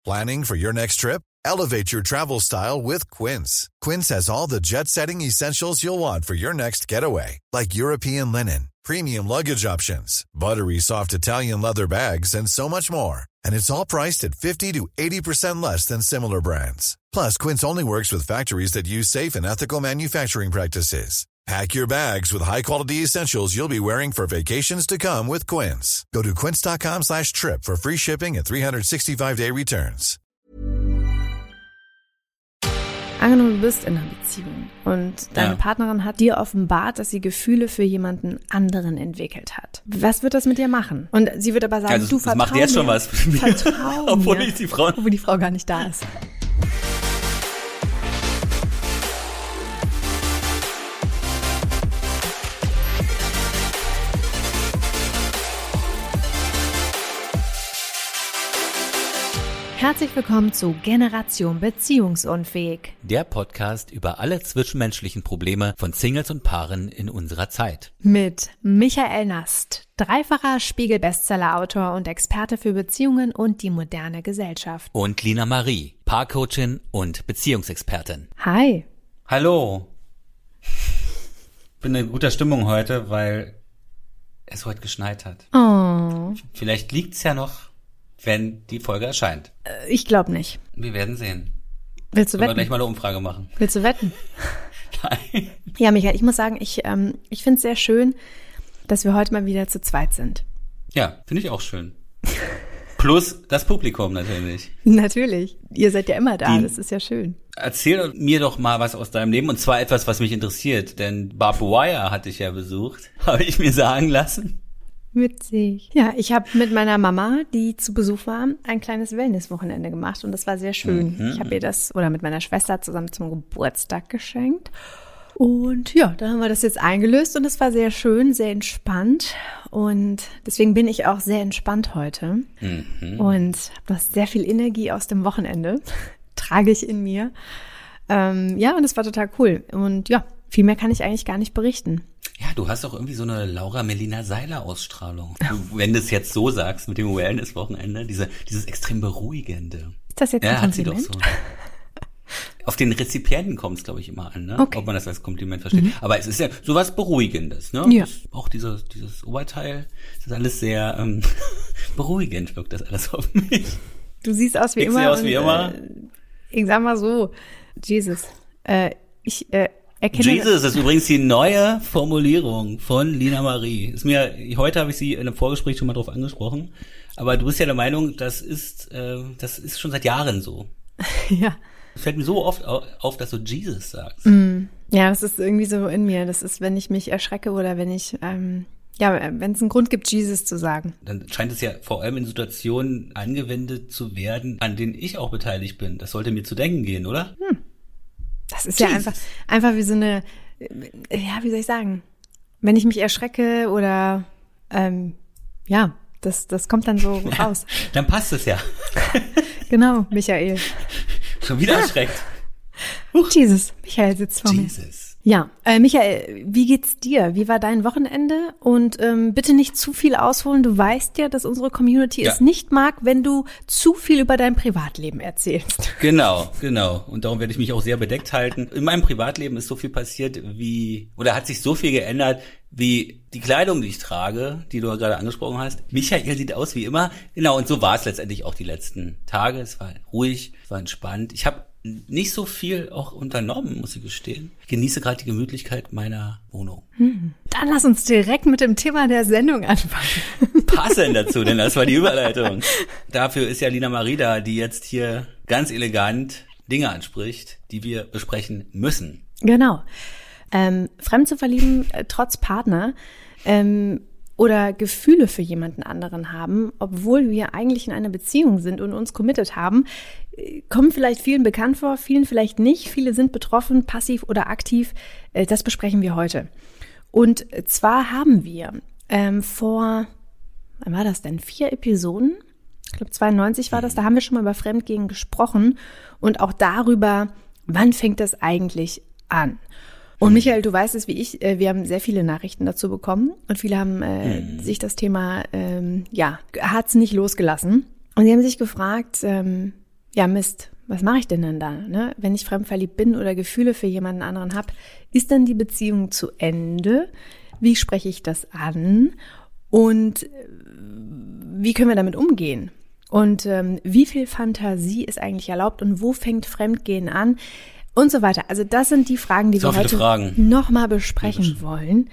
Planning for your next trip? Elevate your travel style with Quince. Quince has all the jet-setting essentials you'll want for your next getaway, like European linen, premium luggage options, buttery soft Italian leather bags, and so much more. And it's all priced at 50 to 80% less than similar brands. Plus, Quince only works with factories that use safe and ethical manufacturing practices. Pack your bags with high-quality essentials you'll be wearing for vacations to come with Quince. Go to quince.com/trip for free shipping and 365-day returns. Angenommen, du bist in einer Beziehung und deine Partnerin hat dir offenbart, dass sie Gefühle für jemanden anderen entwickelt hat. Was wird das mit dir machen? Und sie wird aber sagen, also, du vertrau mir. Das macht jetzt schon was mit mir. Vertrau obwohl mir. Obwohl die Frau gar nicht da ist. Herzlich willkommen zu Generation Beziehungsunfähig. Der Podcast über alle zwischenmenschlichen Probleme von Singles und Paaren in unserer Zeit. Mit Michael Nast, dreifacher Spiegel-Bestseller-Autor und Experte für Beziehungen und die moderne Gesellschaft. Und Lina Marie, Paarcoachin und Beziehungsexpertin. Hi. Hallo. Bin in guter Stimmung heute, weil es heute geschneit hat. Oh. Vielleicht liegt's ja noch, wenn die Folge erscheint. Ich glaube nicht. Wir werden sehen. Willst du Sollen wetten? wir gleich mal eine Umfrage machen? Willst du wetten? Nein. Ja, Michael, ich muss sagen, ich finde es sehr schön, dass wir heute mal wieder zu zweit sind. Ja, finde ich auch schön. Plus das Publikum natürlich. Natürlich. Ihr seid ja immer da, das ist ja schön. Erzähl mir doch mal was aus deinem Leben, und zwar etwas, was mich interessiert. Denn Barbed Wire hatte ich ja besucht, habe ich mir sagen lassen. Witzig. Ja, ich habe mit meiner Mama, die zu Besuch war, ein kleines Wellness-Wochenende gemacht und das war sehr schön. Ich habe ihr das, oder mit meiner Schwester zusammen zum Geburtstag geschenkt. Und ja, da haben wir das jetzt eingelöst und es war sehr schön, sehr entspannt. Und deswegen bin ich auch sehr entspannt heute und habe noch sehr viel Energie aus dem Wochenende, trage ich in mir. Ja, und es war total cool. Und ja, viel mehr kann ich eigentlich gar nicht berichten. Ja, du hast auch irgendwie so eine Laura Melina Seiler Ausstrahlung. Wenn du es jetzt so sagst mit dem Wellness-Wochenende, dieses extrem Beruhigende. Ist das jetzt ein Kompliment? Hat sie doch so. Auf den Rezipienten kommt es, glaube ich, immer an, ne? Okay. Ob man das als Kompliment versteht. Aber es ist ja sowas Beruhigendes, ne? Ja. Auch dieses Oberteil, das ist alles sehr beruhigend, wirkt das alles auf mich. Du siehst aus wie Ich immer. sehe aus wie immer. Ich sag mal so, Jesus, ich erkenne... Jesus ist übrigens die neue Formulierung von Lina Marie. Heute habe ich sie in einem Vorgespräch schon mal drauf angesprochen, aber du bist ja der Meinung, das ist schon seit Jahren so. Ja. Es fällt mir so oft auf, dass du Jesus sagst. Ja, das ist irgendwie so in mir. Das ist, wenn ich mich erschrecke oder wenn ich, wenn es einen Grund gibt, Jesus zu sagen. Dann scheint es ja vor allem in Situationen angewendet zu werden, an denen ich auch beteiligt bin. Das sollte mir zu denken gehen, oder? Das ist Jesus. Ja einfach wie so eine, wie soll ich sagen, wenn ich mich erschrecke oder, das kommt dann so raus. Dann passt es ja. Genau, Michael. Schon wieder erschreckt. Jesus, Michael sitzt vor mir. Jesus. Ja, Michael, wie geht's dir? Wie war dein Wochenende? Und bitte nicht zu viel ausholen. Du weißt ja, dass unsere Community es nicht mag, wenn du zu viel über dein Privatleben erzählst. Genau. Und darum werde ich mich auch sehr bedeckt halten. In meinem Privatleben ist so viel passiert hat sich so viel geändert, wie die Kleidung, die ich trage, die du ja gerade angesprochen hast. Michael sieht aus wie immer. Genau, und so war es letztendlich auch die letzten Tage. Es war ruhig, es war entspannt. Ich habe nicht so viel auch unternommen, muss ich gestehen. Ich genieße gerade die Gemütlichkeit meiner Wohnung. Dann lass uns direkt mit dem Thema der Sendung anfangen. Passend dazu, denn das war die Überleitung. Dafür ist ja Lina Marie da, die jetzt hier ganz elegant Dinge anspricht, die wir besprechen müssen. Genau. Fremd zu verlieben, trotz Partner, oder Gefühle für jemanden anderen haben, obwohl wir eigentlich in einer Beziehung sind und uns committed haben, kommen vielleicht vielen bekannt vor, vielen vielleicht nicht. Viele sind betroffen, passiv oder aktiv. Das besprechen wir heute. Und zwar haben wir wann war das denn? 4 Episoden? Ich glaube 92 war das. Da haben wir schon mal über Fremdgehen gesprochen und auch darüber, wann fängt das eigentlich an? Und Michael, du weißt es wie ich, wir haben sehr viele Nachrichten dazu bekommen und viele haben sich das Thema, hat's nicht losgelassen. Und sie haben sich gefragt, ja Mist, was mache ich denn dann da? Ne? Wenn ich fremdverliebt bin oder Gefühle für jemanden anderen habe, ist dann die Beziehung zu Ende? Wie spreche ich das an? Und wie können wir damit umgehen? Und wie viel Fantasie ist eigentlich erlaubt und wo fängt Fremdgehen an? Und so weiter. Also das sind die Fragen, die wir heute nochmal besprechen wollen.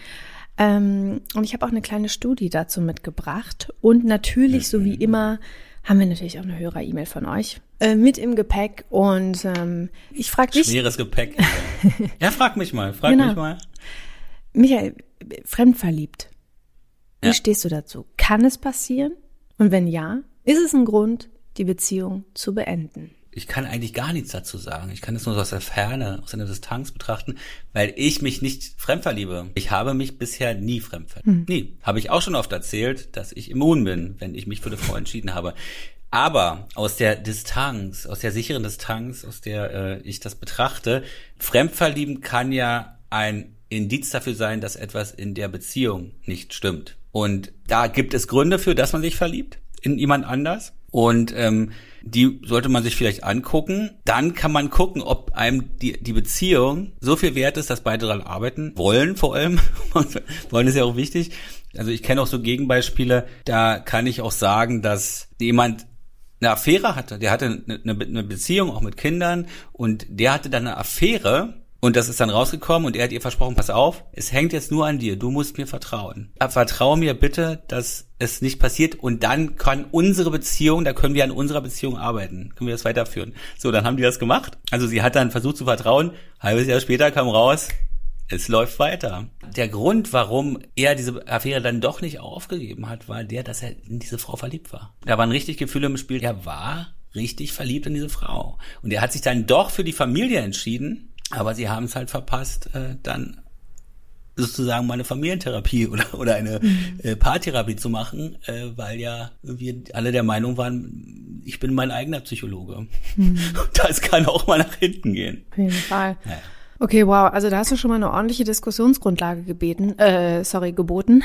Und ich habe auch eine kleine Studie dazu mitgebracht. Und natürlich, so wie immer, haben wir natürlich auch eine Hörer-E-Mail von euch mit im Gepäck. Und ich frage dich. Schweres Gepäck. Ja, frag mich mal. Mich mal. Michael, fremdverliebt. Wie stehst du dazu? Kann es passieren? Und wenn ja, ist es ein Grund, die Beziehung zu beenden? Ich kann eigentlich gar nichts dazu sagen. Ich kann es nur so aus der Ferne, aus einer Distanz betrachten, weil ich mich nicht fremdverliebe. Ich habe mich bisher nie fremdverliebt. Nie. Habe ich auch schon oft erzählt, dass ich immun bin, wenn ich mich für eine Frau entschieden habe. Aber aus der Distanz, aus der sicheren Distanz, aus der ich das betrachte, fremdverlieben kann ja ein Indiz dafür sein, dass etwas in der Beziehung nicht stimmt. Und da gibt es Gründe für, dass man sich verliebt in jemand anders. Und die sollte man sich vielleicht angucken. Dann kann man gucken, ob einem die Beziehung so viel wert ist, dass beide daran arbeiten wollen, vor allem. Wollen ist ja auch wichtig. Also ich kenne auch so Gegenbeispiele. Da kann ich auch sagen, dass jemand eine Affäre hatte. Der hatte eine Beziehung auch mit Kindern und der hatte dann eine Affäre. Und das ist dann rausgekommen und er hat ihr versprochen, pass auf, es hängt jetzt nur an dir, du musst mir vertrauen. Vertrau mir bitte, dass es nicht passiert und dann kann unsere Beziehung, da können wir an unserer Beziehung arbeiten, können wir das weiterführen. So, dann haben die das gemacht. Also sie hat dann versucht zu vertrauen, halbes Jahr später kam raus, es läuft weiter. Der Grund, warum er diese Affäre dann doch nicht aufgegeben hat, war der, dass er in diese Frau verliebt war. Da waren richtig Gefühle im Spiel, er war richtig verliebt in diese Frau. Und er hat sich dann doch für die Familie entschieden, aber sie haben es halt verpasst, dann sozusagen mal eine Familientherapie oder eine Paartherapie zu machen, weil ja wir alle der Meinung waren, ich bin mein eigener Psychologe. Das kann auch mal nach hinten gehen. Auf jeden Fall. Ja. Okay, wow. Also da hast du schon mal eine ordentliche Diskussionsgrundlage geboten.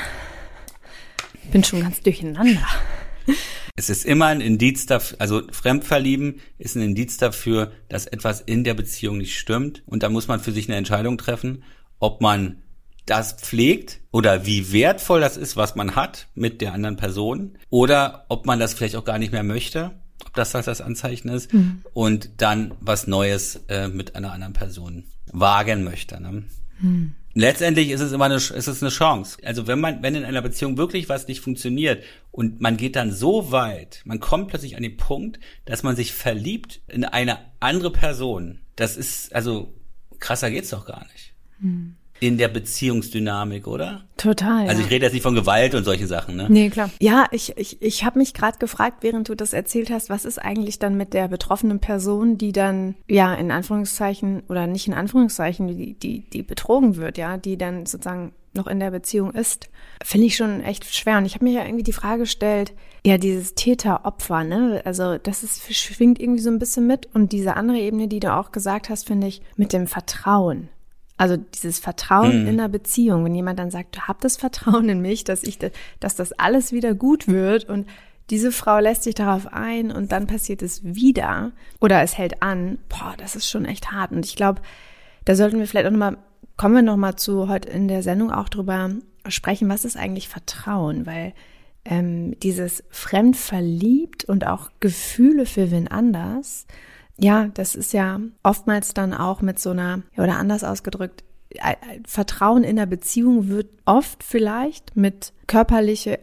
Bin schon ganz durcheinander. Es ist immer ein Indiz dafür, also Fremdverlieben ist ein Indiz dafür, dass etwas in der Beziehung nicht stimmt. Und da muss man für sich eine Entscheidung treffen, ob man das pflegt oder wie wertvoll das ist, was man hat mit der anderen Person. Oder ob man das vielleicht auch gar nicht mehr möchte, ob das das Anzeichen ist. Und dann was Neues mit einer anderen Person wagen möchte. Ne? Letztendlich ist es immer eine Chance. Also wenn in einer Beziehung wirklich was nicht funktioniert und man geht dann so weit, man kommt plötzlich an den Punkt, dass man sich verliebt in eine andere Person. Das ist, also krasser geht's doch gar nicht. In der Beziehungsdynamik, oder? Total. Also ich rede jetzt nicht von Gewalt und solche Sachen, ne? Nee, klar. Ja, ich habe mich gerade gefragt, während du das erzählt hast, was ist eigentlich dann mit der betroffenen Person, die dann, ja, in Anführungszeichen oder nicht in Anführungszeichen, die betrogen wird, ja, die dann sozusagen noch in der Beziehung ist, finde ich schon echt schwer. Und ich habe mir ja irgendwie die Frage gestellt, ja, dieses Täter-Opfer, ne, also schwingt irgendwie so ein bisschen mit. Und diese andere Ebene, die du auch gesagt hast, finde ich, mit dem Vertrauen. Also dieses Vertrauen in einer Beziehung, wenn jemand dann sagt, du habt das Vertrauen in mich, dass das alles wieder gut wird und diese Frau lässt sich darauf ein und dann passiert es wieder oder es hält an, das ist schon echt hart. Und ich glaube, da sollten wir vielleicht auch kommen wir nochmal zu heute in der Sendung auch drüber sprechen, was ist eigentlich Vertrauen, weil dieses fremdverliebt und auch Gefühle für wen anders, ja, das ist ja oftmals dann auch mit so einer, oder anders ausgedrückt, Vertrauen in der Beziehung wird oft vielleicht mit körperlicher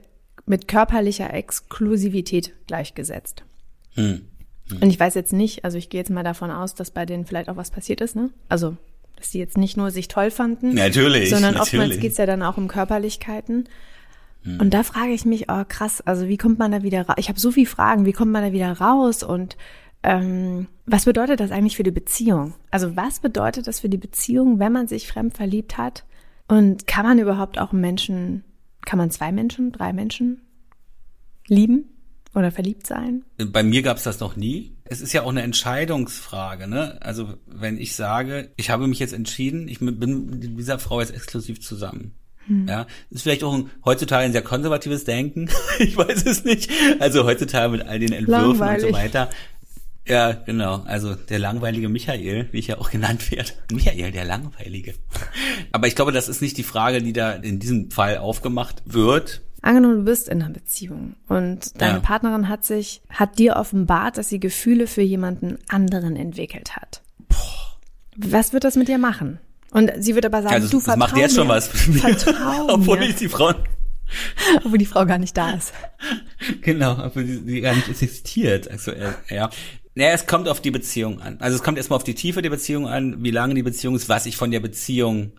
Exklusivität gleichgesetzt. Und ich weiß jetzt nicht, also ich gehe jetzt mal davon aus, dass bei denen vielleicht auch was passiert ist, ne? Also, dass die jetzt nicht nur sich toll fanden, sondern oftmals geht's ja dann auch um Körperlichkeiten. Und da frage ich mich, krass, also wie kommt man da wieder raus? Ich habe so viele Fragen, wie kommt man da wieder raus und was bedeutet das eigentlich für die Beziehung? Also was bedeutet das für die Beziehung, wenn man sich fremd verliebt hat? Und kann man überhaupt auch kann man 2 Menschen, 3 Menschen lieben oder verliebt sein? Bei mir gab es das noch nie. Es ist ja auch eine Entscheidungsfrage, ne? Also wenn ich sage, ich habe mich jetzt entschieden, ich bin mit dieser Frau jetzt exklusiv zusammen. Ja, ist vielleicht auch heutzutage ein sehr konservatives Denken. Ich weiß es nicht. Also heutzutage mit all den Entwürfen und so weiter. Ja, genau. Also der langweilige Michael, wie ich ja auch genannt werde. Michael, der Langweilige. Aber ich glaube, das ist nicht die Frage, die da in diesem Fall aufgemacht wird. Angenommen, du bist in einer Beziehung und deine Partnerin hat dir offenbart, dass sie Gefühle für jemanden anderen entwickelt hat. Was wird das mit dir machen? Und sie wird aber sagen, also, du vertrau mir. Das macht jetzt schon was mit mir. Vertrau obwohl mir. Obwohl die Frau gar nicht da ist. Genau, obwohl die gar nicht existiert. Also, ja. Naja, es kommt auf die Beziehung an. Also es kommt erstmal auf die Tiefe der Beziehung an, wie lange die Beziehung ist, was ich von der Beziehung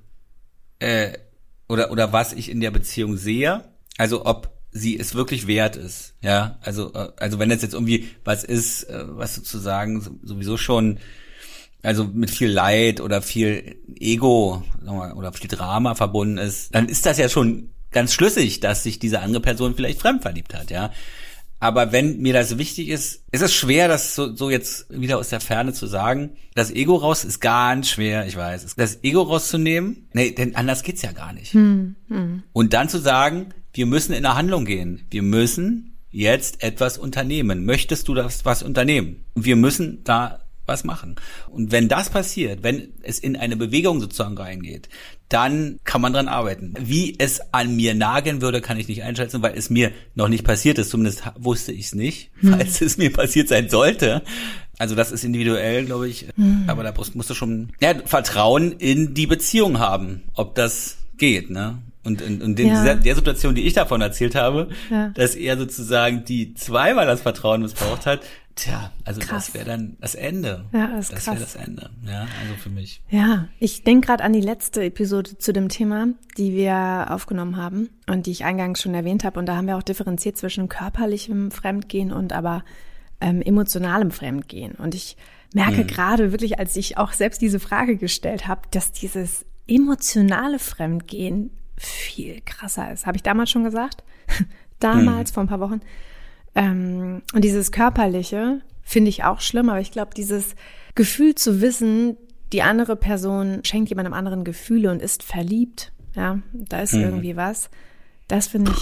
oder was ich in der Beziehung sehe. Also ob sie es wirklich wert ist. Ja, also wenn es jetzt irgendwie was ist, was sozusagen sowieso schon also mit viel Leid oder viel Ego oder viel Drama verbunden ist, dann ist das ja schon ganz schlüssig, dass sich diese andere Person vielleicht fremdverliebt hat, ja. Aber wenn mir das wichtig ist, ist es schwer, das so jetzt wieder aus der Ferne zu sagen. Das Ego raus ist ganz schwer, ich weiß. Das Ego rauszunehmen, nee, denn anders geht's ja gar nicht. Und dann zu sagen, wir müssen in eine Handlung gehen. Wir müssen jetzt etwas unternehmen. Möchtest du das was unternehmen? Und wir müssen da was machen. Und wenn das passiert, wenn es in eine Bewegung sozusagen reingeht, dann kann man dran arbeiten. Wie es an mir nageln würde, kann ich nicht einschätzen, weil es mir noch nicht passiert ist. Zumindest wusste ich es nicht, falls es mir passiert sein sollte. Also das ist individuell, glaube ich. Aber da musst du schon Vertrauen in die Beziehung haben, ob das geht, ne? Und in der Situation, die ich davon erzählt habe, dass er sozusagen die zweimal das Vertrauen missbraucht hat, also krass. Das wäre dann das Ende. Ja, das wäre das Ende. Ja, also für mich. Ja, ich denke gerade an die letzte Episode zu dem Thema, die wir aufgenommen haben und die ich eingangs schon erwähnt habe. Und da haben wir auch differenziert zwischen körperlichem Fremdgehen und aber emotionalem Fremdgehen. Und ich merke gerade wirklich, als ich auch selbst diese Frage gestellt habe, dass dieses emotionale Fremdgehen viel krasser ist. Habe ich damals schon gesagt? Damals, vor ein paar Wochen. Und dieses Körperliche finde ich auch schlimm, aber ich glaube, dieses Gefühl zu wissen, die andere Person schenkt jemandem anderen Gefühle und ist verliebt, ja, da ist irgendwie was, das finde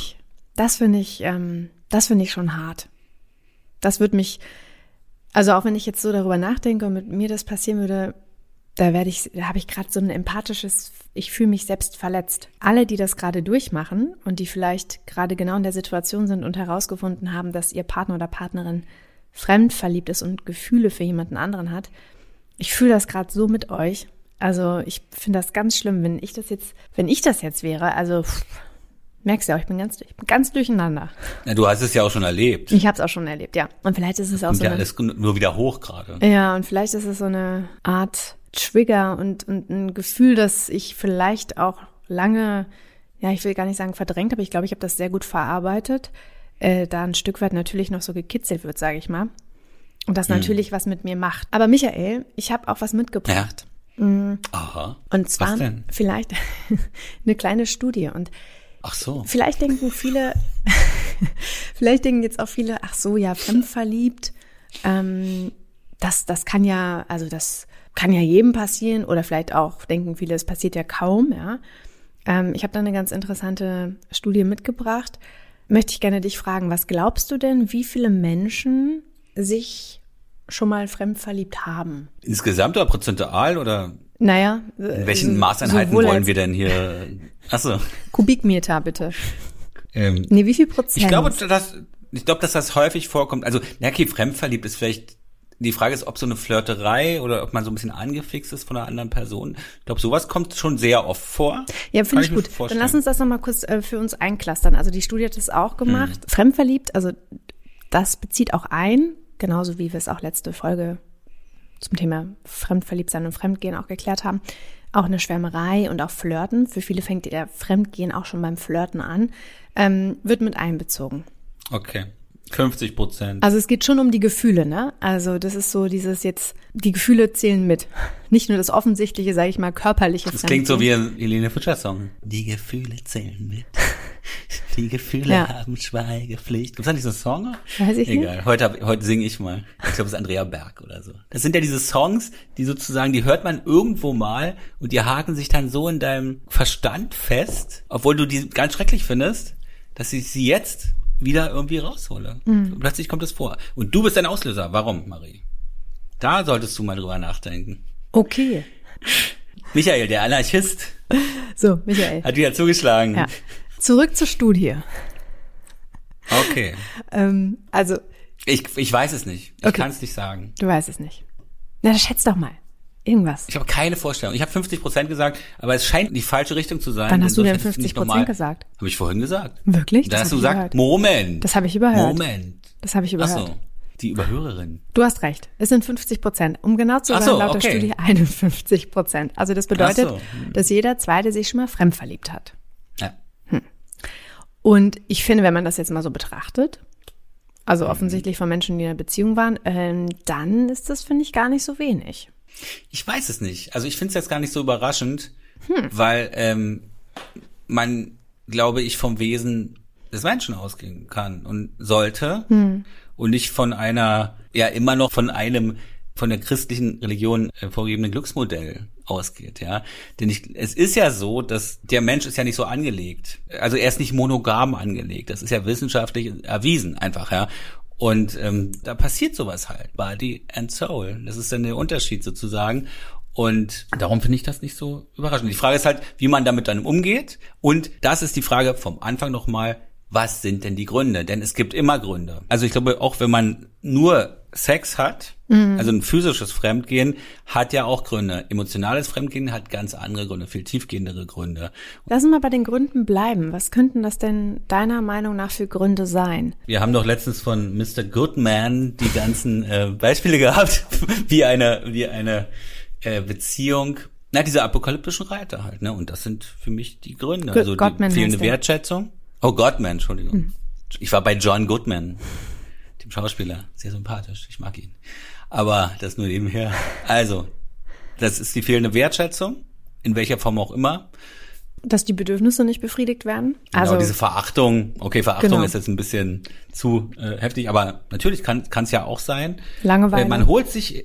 ich schon hart. Das wird mich, also auch wenn ich jetzt so darüber nachdenke und mit mir das passieren würde, da habe ich gerade so ein empathisches, ich fühle mich selbst verletzt. Alle, die das gerade durchmachen und die vielleicht gerade genau in der Situation sind und herausgefunden haben, dass ihr Partner oder Partnerin fremd verliebt ist und Gefühle für jemanden anderen hat, ich fühle das gerade so mit euch. Also ich finde das ganz schlimm, wenn ich das jetzt wäre, also merkst du ja auch, ich bin ganz durcheinander. Ja, du hast es ja auch schon erlebt. Ich habe es auch schon erlebt, ja. Und vielleicht ist es auch so ja alles nur wieder hoch gerade. Ja, und vielleicht ist es so eine Art Trigger und ein Gefühl, das ich vielleicht auch lange, ja, ich will gar nicht sagen verdrängt, aber ich glaube, ich habe das sehr gut verarbeitet, da ein Stück weit natürlich noch so gekitzelt wird, sage ich mal. Und das natürlich was mit mir macht. Aber Michael, ich habe auch was mitgebracht. Ja. Aha. Und zwar vielleicht eine kleine Studie. Und ach so. Vielleicht denken jetzt auch viele, ach so, ja, fremdverliebt, das kann ja, also das kann ja jedem passieren oder vielleicht auch denken viele, es passiert ja kaum, ja. Ich habe da eine ganz interessante Studie mitgebracht. Möchte ich gerne dich fragen, was glaubst du denn, wie viele Menschen sich schon mal fremd verliebt haben? Insgesamt oder prozentual oder? Naja. In welchen Maßeinheiten wollen wir denn hier? Achso. Kubikmeter, bitte. Nee, wie viel Prozent? Ich glaube, dass das häufig vorkommt. Also, okay, fremdverliebt ist vielleicht, die Frage ist, ob so eine Flirterei oder ob man so ein bisschen angefixt ist von einer anderen Person. Ich glaube, sowas kommt schon sehr oft vor. Ja, finde ich gut. Dann lass uns das nochmal kurz für uns einklustern. Also die Studie hat das auch gemacht. Fremdverliebt, also das bezieht auch ein, genauso wie wir es auch letzte Folge zum Thema Fremdverliebtsein und Fremdgehen auch geklärt haben, auch eine Schwärmerei und auch Flirten. Für viele fängt der Fremdgehen auch schon beim Flirten an, wird mit einbezogen. Okay. 50%. Also es geht schon um die Gefühle, ne? Also das ist so dieses jetzt, die Gefühle zählen mit. Nicht nur das offensichtliche, sage ich mal, körperliche Das klingt so wie ein Helene Fischer-Song. Die Gefühle zählen mit. Die Gefühle haben Schweigepflicht. Gibt's da nicht so einen Song? Weiß ich nicht. Egal, heute singe ich mal. Ich glaube, es ist Andrea Berg oder so. Das sind ja diese Songs, die sozusagen, die hört man irgendwo mal und die haken sich dann so in deinem Verstand fest, obwohl du die ganz schrecklich findest, dass ich sie jetzt wieder irgendwie raushole. Plötzlich kommt es vor. Und du bist ein Auslöser. Warum, Marie? Da solltest du mal drüber nachdenken. Okay. Michael, der Anarchist, So, Michael. hat wieder zugeschlagen. Ja. Zurück zur Studie. Okay. Also, Ich weiß es nicht. Ich kann es nicht sagen. du weißt es nicht. Na, schätz doch mal. Irgendwas. Ich habe keine Vorstellung. Ich habe 50% gesagt, aber es scheint die falsche Richtung zu sein. Wann hast du denn Insofern ist es nicht 50% normal. gesagt? Habe ich vorhin gesagt. Wirklich? Dann Das hast du hab ich gesagt, überhört. Moment. Das habe ich überhört. Moment. Das habe ich überhört. Ach so, die Überhörerin. Du hast recht. Es sind 50%. Um genau zu Ach sein, so, laut der okay. Studie 51%. Also das bedeutet, Ach so. dass jeder Zweite sich schon mal fremdverliebt hat. Ja. Und ich finde, wenn man das jetzt mal so betrachtet, also offensichtlich von Menschen, die in einer Beziehung waren, dann ist das, finde ich, gar nicht so wenig. Ich weiß es nicht. Also ich finde es jetzt gar nicht so überraschend, weil man, glaube ich, vom Wesen des Menschen ausgehen kann und sollte und nicht von einer, ja immer noch von der christlichen Religion vorgegebenen Glücksmodell ausgeht, ja. Denn es ist ja so, dass der Mensch ist ja nicht so angelegt. Also er ist nicht monogam angelegt. Das ist ja wissenschaftlich erwiesen einfach, ja. Und da passiert sowas halt. Body and Soul. Das ist dann der Unterschied sozusagen. Und darum finde ich das nicht so überraschend. Die Frage ist halt, wie man damit dann umgeht. Und das ist die Frage vom Anfang nochmal, was sind denn die Gründe? Denn es gibt immer Gründe. Also ich glaube, auch wenn man nur Sex hat, also ein physisches Fremdgehen, hat ja auch Gründe. Emotionales Fremdgehen hat ganz andere Gründe, viel tiefgehendere Gründe. Lass uns mal bei den Gründen bleiben. Was könnten das denn deiner Meinung nach für Gründe sein? Wir haben doch letztens von Mr. Goodman die ganzen Beispiele gehabt, wie eine Beziehung, diese apokalyptischen Reiter halt, ne? Und das sind für mich die Gründe. Also Gottman die fehlende heißt der. Wertschätzung. Oh, Gottman, Entschuldigung. Ich war bei John Goodman, dem Schauspieler. Sehr sympathisch, ich mag ihn. Aber das nur nebenher. Also, das ist die fehlende Wertschätzung, in welcher Form auch immer. Dass die Bedürfnisse nicht befriedigt werden? Genau, diese Verachtung. Okay, Verachtung Genau. ist jetzt ein bisschen zu heftig, aber natürlich kann es ja auch sein. Langeweile. Man holt sich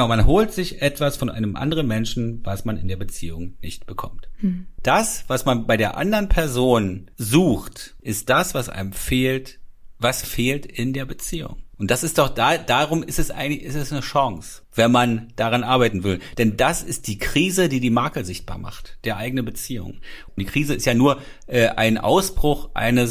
etwas von einem anderen Menschen, was man in der Beziehung nicht bekommt. Das, was man bei der anderen Person sucht, ist das, was einem fehlt, was fehlt in der Beziehung. Und das ist doch darum ist es eine Chance, wenn man daran arbeiten will. Denn das ist die Krise, die Makel sichtbar macht, der eigene Beziehung. Und die Krise ist ja nur ein Ausbruch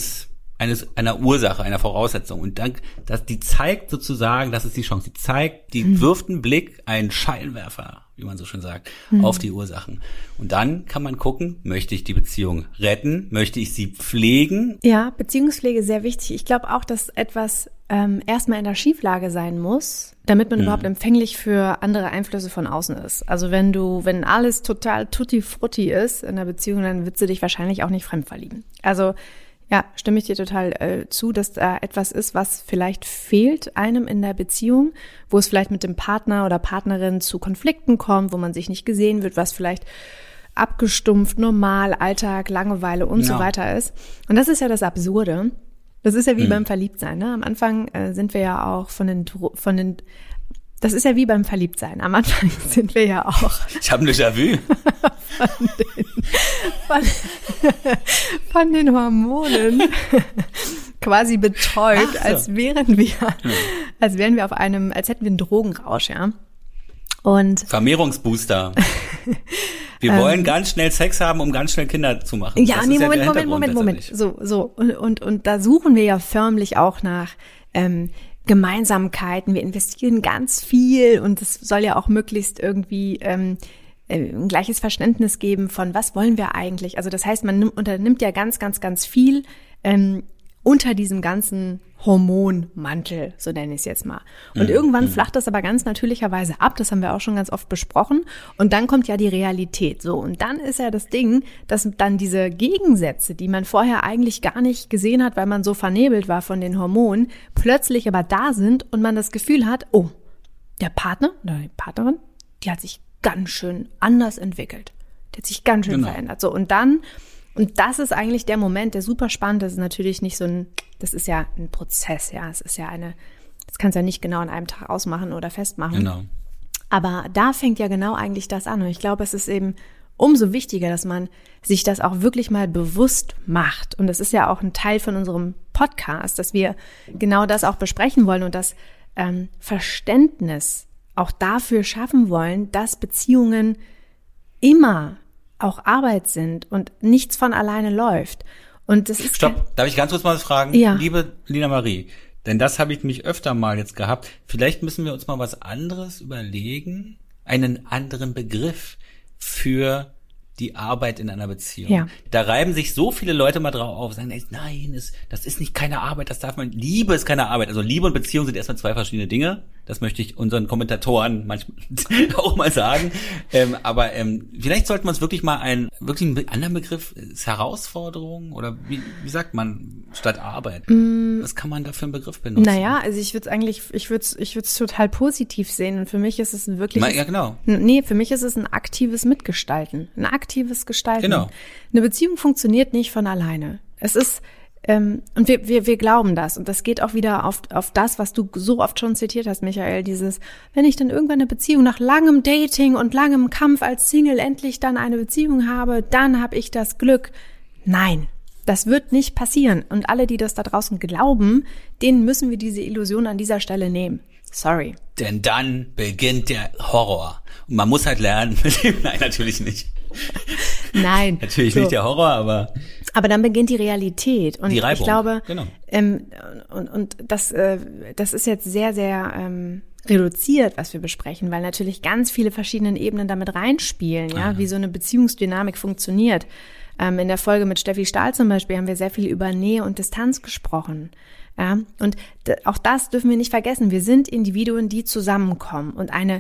einer Ursache, einer Voraussetzung. Und dann, die zeigt sozusagen, das ist die Chance, die wirft einen Blick, einen Scheinwerfer, wie man so schön sagt, auf die Ursachen. Und dann kann man gucken, möchte ich die Beziehung retten? Möchte ich sie pflegen? Ja, Beziehungspflege ist sehr wichtig. Ich glaube auch, dass etwas erstmal in der Schieflage sein muss, damit man überhaupt empfänglich für andere Einflüsse von außen ist. Also wenn alles total tutti-frutti ist in der Beziehung, dann wird sie dich wahrscheinlich auch nicht fremd verlieben. Also ja, stimme ich dir total zu, dass da etwas ist, was vielleicht fehlt einem in der Beziehung, wo es vielleicht mit dem Partner oder Partnerin zu Konflikten kommt, wo man sich nicht gesehen wird, was vielleicht abgestumpft, normal, Alltag, Langeweile und so weiter ist. Und das ist ja das Absurde. Das ist ja wie beim Verliebtsein. Ne? Am Anfang sind wir ja auch das ist ja wie beim Verliebtsein. Am Anfang sind wir ja auch Ich habe ein Déjà-vu. von den Hormonen quasi betäubt, als wären wir als hätten wir einen Drogenrausch, ja. Und Vermehrungsbooster. Wir wollen ganz schnell Sex haben, um ganz schnell Kinder zu machen. ja, Das nee, ist ja der Moment. Hintergrund letztendlich. So. Und da suchen wir ja förmlich auch nach Gemeinsamkeiten. Wir investieren ganz viel und es soll ja auch möglichst irgendwie ein gleiches Verständnis geben von, was wollen wir eigentlich? Also das heißt, man unternimmt ja ganz, ganz, ganz viel unter diesem ganzen Hormonmantel, so nenne ich es jetzt mal. Und irgendwann flacht das aber ganz natürlicherweise ab, das haben wir auch schon ganz oft besprochen. Und dann kommt ja die Realität. So, und dann ist ja das Ding, dass dann diese Gegensätze, die man vorher eigentlich gar nicht gesehen hat, weil man so vernebelt war von den Hormonen, plötzlich aber da sind und man das Gefühl hat, oh, der Partner oder die Partnerin, die hat sich ganz schön anders entwickelt. Die hat sich ganz schön verändert. So, und das ist eigentlich der Moment, der super spannend ist. Das ist natürlich nicht das ist ja ein Prozess, ja. Das kannst du ja nicht genau an einem Tag ausmachen oder festmachen. Genau. Aber da fängt ja genau eigentlich das an. Und ich glaube, es ist eben umso wichtiger, dass man sich das auch wirklich mal bewusst macht. Und das ist ja auch ein Teil von unserem Podcast, dass wir genau das auch besprechen wollen und das Verständnis auch dafür schaffen wollen, dass Beziehungen immer auch Arbeit sind und nichts von alleine läuft. Und das ist Stopp, darf ich ganz kurz mal was fragen? Ja. Liebe Lina Marie, denn das habe ich mich öfter mal jetzt gehabt. Vielleicht müssen wir uns mal was anderes überlegen, einen anderen Begriff für die Arbeit in einer Beziehung. Ja. Da reiben sich so viele Leute mal drauf auf, sagen, nein, das ist nicht keine Arbeit, das darf man, Liebe ist keine Arbeit. Also Liebe und Beziehung sind erstmal zwei verschiedene Dinge. Das möchte ich unseren Kommentatoren manchmal auch mal sagen. Aber vielleicht sollten wir uns wirklich mal einen anderen Begriff, ist Herausforderung oder wie sagt man statt Arbeit? Was kann man da für einen Begriff benutzen? Naja, also ich würde es total positiv sehen und für mich ist es wirklich. Ja, genau. Nee, für mich ist es ein aktives Mitgestalten, ein aktives Gestalten. Genau. Eine Beziehung funktioniert nicht von alleine. Es ist und wir glauben das. Und das geht auch wieder auf das, was du so oft schon zitiert hast, Michael, dieses, wenn ich dann irgendwann eine Beziehung nach langem Dating und langem Kampf als Single endlich dann eine Beziehung habe, dann habe ich das Glück. Nein, das wird nicht passieren. Und alle, die das da draußen glauben, denen müssen wir diese Illusion an dieser Stelle nehmen. Sorry. Denn dann beginnt der Horror. Und man muss halt lernen mit dem, nein, natürlich nicht. Nein. Natürlich nicht der Horror, aber dann beginnt die Realität. Und die Reibung, ich glaube, genau. Und das ist jetzt sehr, sehr reduziert, was wir besprechen, weil natürlich ganz viele verschiedene Ebenen damit reinspielen, ja, wie so eine Beziehungsdynamik funktioniert. In der Folge mit Steffi Stahl zum Beispiel haben wir sehr viel über Nähe und Distanz gesprochen. Ja, und auch das dürfen wir nicht vergessen. Wir sind Individuen, die zusammenkommen und eine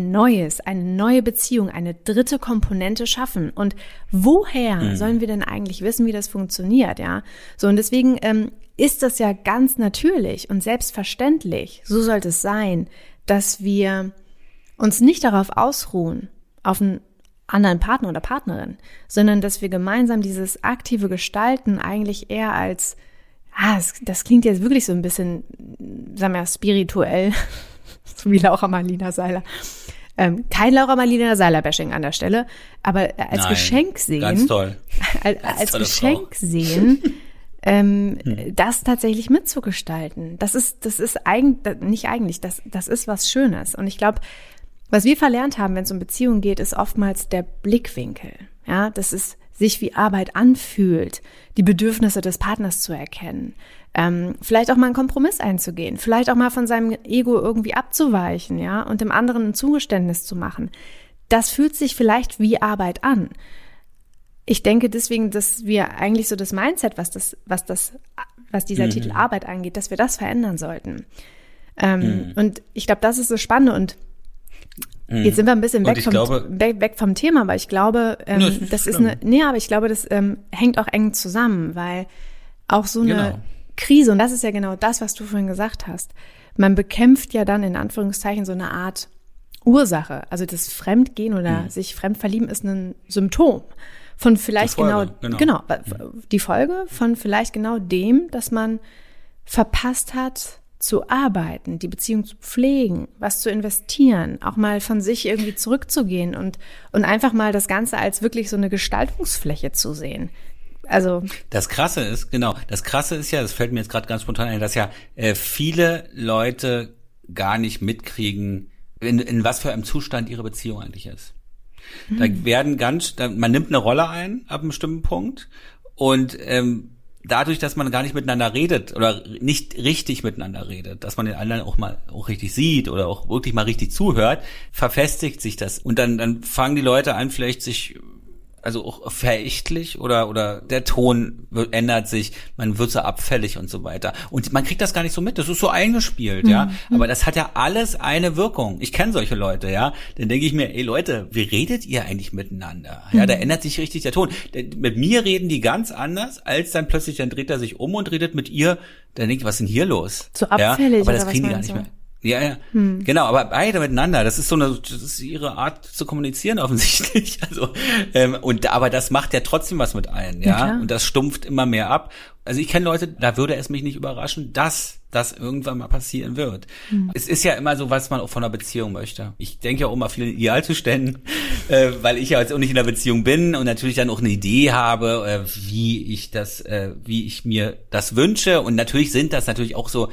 neue Beziehung, eine dritte Komponente schaffen. Und woher sollen wir denn eigentlich wissen, wie das funktioniert? Ja, so, und deswegen ist das ja ganz natürlich und selbstverständlich, so sollte es sein, dass wir uns nicht darauf ausruhen, auf einen anderen Partner oder Partnerin, sondern dass wir gemeinsam dieses aktive Gestalten eigentlich eher als das klingt jetzt wirklich so ein bisschen, sagen wir, spirituell, so wie Laura Marlina Seiler. Kein Laura Marlina Seiler-Bashing an der Stelle, aber als Geschenk sehen. Ganz toll. Als Geschenk sehen, das tatsächlich mitzugestalten. Das ist das ist was Schönes. Und ich glaube, was wir verlernt haben, wenn es um Beziehungen geht, ist oftmals der Blickwinkel. Ja, das ist sich wie Arbeit anfühlt, die Bedürfnisse des Partners zu erkennen, vielleicht auch mal einen Kompromiss einzugehen, vielleicht auch mal von seinem Ego irgendwie abzuweichen, ja, und dem anderen ein Zugeständnis zu machen. Das fühlt sich vielleicht wie Arbeit an. Ich denke deswegen, dass wir eigentlich so das Mindset, was dieser Titel Arbeit angeht, dass wir das verändern sollten. Und ich glaube, das ist das Spannende und jetzt sind wir ein bisschen weg vom Thema, aber ich glaube, das hängt auch eng zusammen, weil auch so eine Krise, und das ist ja genau das, was du vorhin gesagt hast, man bekämpft ja dann in Anführungszeichen so eine Art Ursache. Also das Fremdgehen oder sich fremdverlieben ist ein Symptom von vielleicht die Folge von vielleicht genau dem, dass man verpasst hat, zu arbeiten, die Beziehung zu pflegen, was zu investieren, auch mal von sich irgendwie zurückzugehen und einfach mal das Ganze als wirklich so eine Gestaltungsfläche zu sehen. Also das Krasse ist ja, das fällt mir jetzt gerade ganz spontan ein, dass ja viele Leute gar nicht mitkriegen, in was für einem Zustand ihre Beziehung eigentlich ist. Da man nimmt eine Rolle ein ab einem bestimmten Punkt und dadurch, dass man gar nicht miteinander redet oder nicht richtig miteinander redet, dass man den anderen auch richtig sieht oder auch wirklich mal richtig zuhört, verfestigt sich das. Und dann fangen die Leute an, vielleicht sich, also auch verächtlich oder der Ton ändert sich, man wird so abfällig und so weiter. Und man kriegt das gar nicht so mit, das ist so eingespielt, ja. Aber das hat ja alles eine Wirkung. Ich kenne solche Leute, ja. Dann denke ich mir, ey Leute, wie redet ihr eigentlich miteinander? Ja, da ändert sich richtig der Ton. Mit mir reden die ganz anders, als dann plötzlich, dann dreht er sich um und redet mit ihr, dann denke ich, was ist denn hier los? So abfällig, ja, aber das oder kriegen was die gar nicht so? mehr. Ja, genau, aber beide miteinander, das ist das ist ihre Art zu kommunizieren offensichtlich, also, aber das macht ja trotzdem was mit allen, ja, und das stumpft immer mehr ab. Also ich kenne Leute, da würde es mich nicht überraschen, dass das irgendwann mal passieren wird. Es ist ja immer so, was man auch von einer Beziehung möchte. Ich denke ja auch immer viel in Idealzuständen, weil ich ja jetzt auch nicht in einer Beziehung bin und natürlich dann auch eine Idee habe, wie ich mir das wünsche, und natürlich sind das natürlich auch so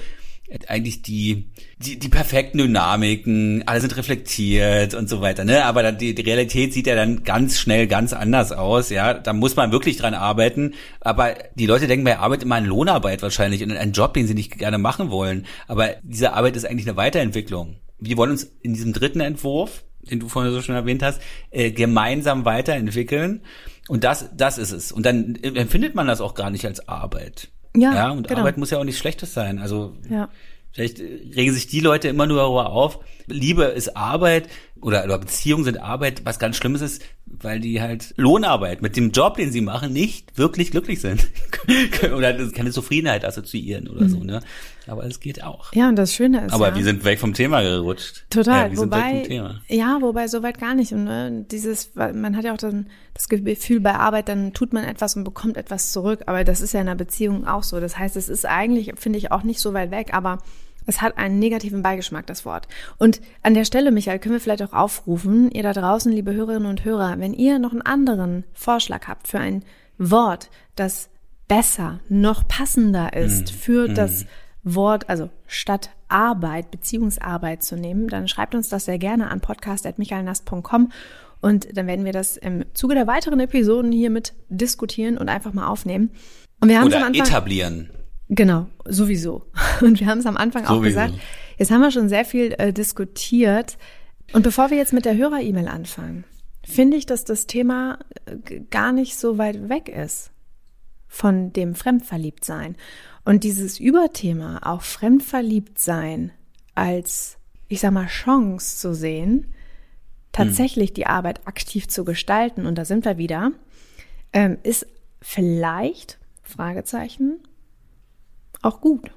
eigentlich die perfekten Dynamiken, alle sind reflektiert und so weiter, ne? Aber die Realität sieht ja dann ganz schnell ganz anders aus, ja? Da muss man wirklich dran arbeiten, aber die Leute denken bei Arbeit immer an Lohnarbeit wahrscheinlich und an einen Job, den sie nicht gerne machen wollen, aber diese Arbeit ist eigentlich eine Weiterentwicklung. Wir wollen uns in diesem dritten Entwurf, den du vorhin so schon erwähnt hast, gemeinsam weiterentwickeln und das ist es. Und dann empfindet man das auch gar nicht als Arbeit. Ja, und genau. Arbeit muss ja auch nichts Schlechtes sein. Also vielleicht regen sich die Leute immer nur darüber auf, Liebe ist Arbeit oder Beziehungen sind Arbeit, was ganz Schlimmes ist, weil die halt Lohnarbeit mit dem Job, den sie machen, nicht wirklich glücklich sind. Oder keine Zufriedenheit assoziieren oder so, ne? Aber es geht auch. Ja, und das Schöne ist, aber wir sind weg vom Thema gerutscht. Total, wir sind weg vom Thema. Wobei soweit gar nicht. Und man hat ja auch dann das Gefühl, bei Arbeit, dann tut man etwas und bekommt etwas zurück. Aber das ist ja in einer Beziehung auch so. Das heißt, es ist eigentlich, finde ich, auch nicht so weit weg, aber es hat einen negativen Beigeschmack, das Wort. Und an der Stelle, Michael, können wir vielleicht auch aufrufen, ihr da draußen, liebe Hörerinnen und Hörer, wenn ihr noch einen anderen Vorschlag habt für ein Wort, das besser, noch passender ist für das Wort, also statt Arbeit, Beziehungsarbeit zu nehmen, dann schreibt uns das sehr gerne an podcast@michaelnast.com und dann werden wir das im Zuge der weiteren Episoden hier mit diskutieren und einfach mal aufnehmen. Und wir haben am Anfang etablieren. Genau, sowieso. Und wir haben es am Anfang auch gesagt, jetzt haben wir schon sehr viel diskutiert. Und bevor wir jetzt mit der Hörer-E-Mail anfangen, finde ich, dass das Thema gar nicht so weit weg ist von dem Fremdverliebtsein. Und dieses Überthema, auch Fremdverliebtsein als, ich sag mal, Chance zu sehen, tatsächlich die Arbeit aktiv zu gestalten, und da sind wir wieder, ist vielleicht, Fragezeichen, auch gut.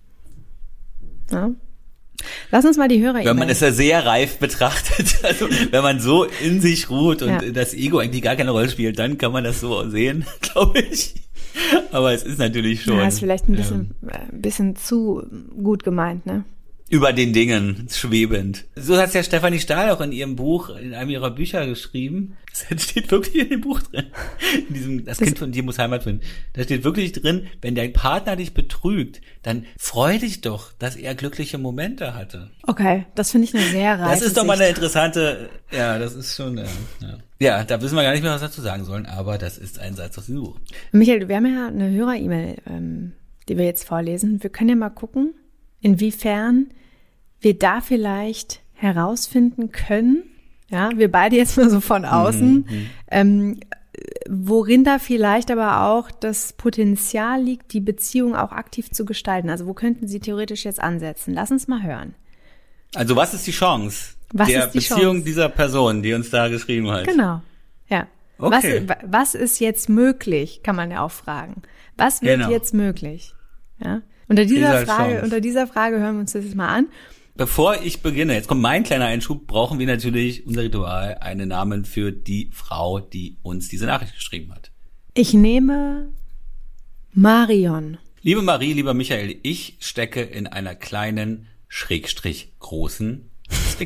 Ja. Lass uns mal die Hörer. Wenn man es ja sehr reif betrachtet, also wenn man so in sich ruht und das Ego eigentlich gar keine Rolle spielt, dann kann man das so sehen, glaube ich. Aber es ist natürlich schon. Ja, ist vielleicht ein bisschen zu gut gemeint, ne? Über den Dingen schwebend. So hat es ja Stefanie Stahl auch in ihrem Buch, in einem ihrer Bücher geschrieben. Das steht wirklich in dem Buch drin. In diesem, das Kind von dir muss Heimat finden. Da steht wirklich drin, wenn dein Partner dich betrügt, dann freu dich doch, dass er glückliche Momente hatte. Okay, das finde ich eine sehr reife Das ist doch mal eine interessante, das ist schon, Ja, da wissen wir gar nicht mehr, was wir dazu sagen sollen, aber das ist ein Satz aus dem Buch. Michael, wir haben ja eine Hörer-E-Mail, die wir jetzt vorlesen. Wir können ja mal gucken, inwiefern wir da vielleicht herausfinden können, ja, wir beide jetzt mal so von außen, worin da vielleicht aber auch das Potenzial liegt, die Beziehung auch aktiv zu gestalten. Also wo könnten Sie theoretisch jetzt ansetzen? Lass uns mal hören. Also was ist die Chance der Beziehung dieser Person, die uns da geschrieben hat? Genau, ja. Okay. Was ist jetzt möglich, kann man ja auch fragen. Was wird jetzt möglich? Ja. Unter dieser Frage hören wir uns das jetzt mal an. Bevor ich beginne, jetzt kommt mein kleiner Einschub, brauchen wir natürlich unser Ritual, einen Namen für die Frau, die uns diese Nachricht geschrieben hat. Ich nehme Marion. Liebe Marie, lieber Michael, ich stecke in einer kleinen, großen Zwickmühle, ...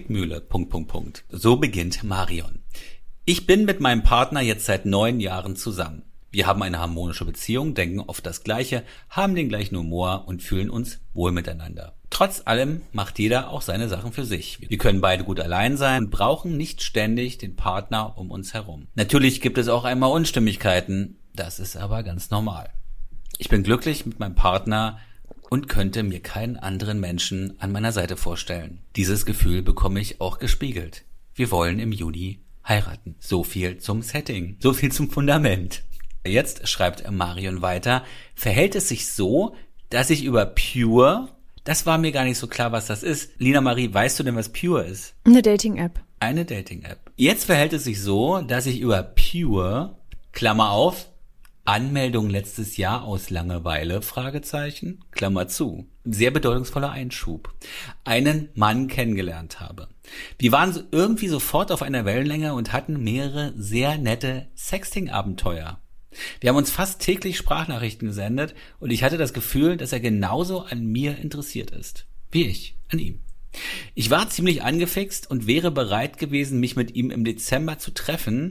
So beginnt Marion. Ich bin mit meinem Partner jetzt seit 9 Jahren zusammen. Wir haben eine harmonische Beziehung, denken oft das Gleiche, haben den gleichen Humor und fühlen uns wohl miteinander. Trotz allem macht jeder auch seine Sachen für sich. Wir können beide gut allein sein und brauchen nicht ständig den Partner um uns herum. Natürlich gibt es auch einmal Unstimmigkeiten, das ist aber ganz normal. Ich bin glücklich mit meinem Partner und könnte mir keinen anderen Menschen an meiner Seite vorstellen. Dieses Gefühl bekomme ich auch gespiegelt. Wir wollen im Juni heiraten. So viel zum Setting, so viel zum Fundament. Jetzt schreibt Marion weiter, verhält es sich so, dass ich über Pure, das war mir gar nicht so klar, was das ist. Lina Marie, weißt du denn, was Pure ist? Eine Dating-App. Eine Dating-App. Jetzt verhält es sich so, dass ich über Pure, Klammer auf, Anmeldung letztes Jahr aus Langeweile, Fragezeichen, Klammer zu, sehr bedeutungsvoller Einschub, einen Mann kennengelernt habe. Wir waren irgendwie sofort auf einer Wellenlänge und hatten mehrere sehr nette Sexting-Abenteuer. Wir haben uns fast täglich Sprachnachrichten gesendet und ich hatte das Gefühl, dass er genauso an mir interessiert ist, wie ich an ihm. Ich war ziemlich angefixt und wäre bereit gewesen, mich mit ihm im Dezember zu treffen,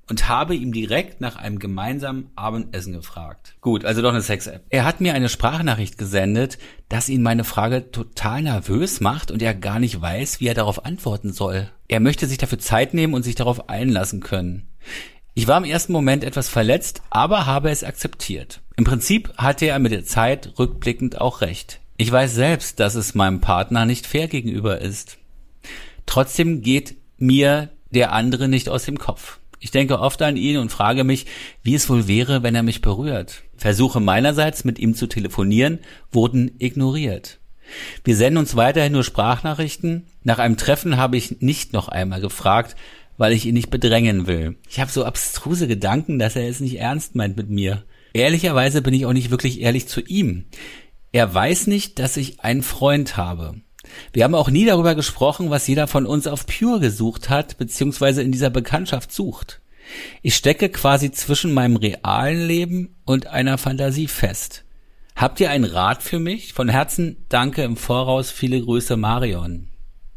und habe ihm direkt nach einem gemeinsamen Abendessen gefragt. Gut, also doch eine Sex-App. Er hat mir eine Sprachnachricht gesendet, dass ihn meine Frage total nervös macht und er gar nicht weiß, wie er darauf antworten soll. Er möchte sich dafür Zeit nehmen und sich darauf einlassen können. Ich war im ersten Moment etwas verletzt, aber habe es akzeptiert. Im Prinzip hatte er mit der Zeit rückblickend auch recht. Ich weiß selbst, dass es meinem Partner nicht fair gegenüber ist. Trotzdem geht mir der andere nicht aus dem Kopf. Ich denke oft an ihn und frage mich, wie es wohl wäre, wenn er mich berührt. Versuche meinerseits, mit ihm zu telefonieren, wurden ignoriert. Wir senden uns weiterhin nur Sprachnachrichten. Nach einem Treffen habe ich nicht noch einmal gefragt, weil ich ihn nicht bedrängen will. Ich habe so abstruse Gedanken, dass er es nicht ernst meint mit mir. Ehrlicherweise bin ich auch nicht wirklich ehrlich zu ihm. Er weiß nicht, dass ich einen Freund habe. Wir haben auch nie darüber gesprochen, was jeder von uns auf Pure gesucht hat, beziehungsweise in dieser Bekanntschaft sucht. Ich stecke quasi zwischen meinem realen Leben und einer Fantasie fest. Habt ihr einen Rat für mich? Von Herzen danke im Voraus, viele Grüße, Marion.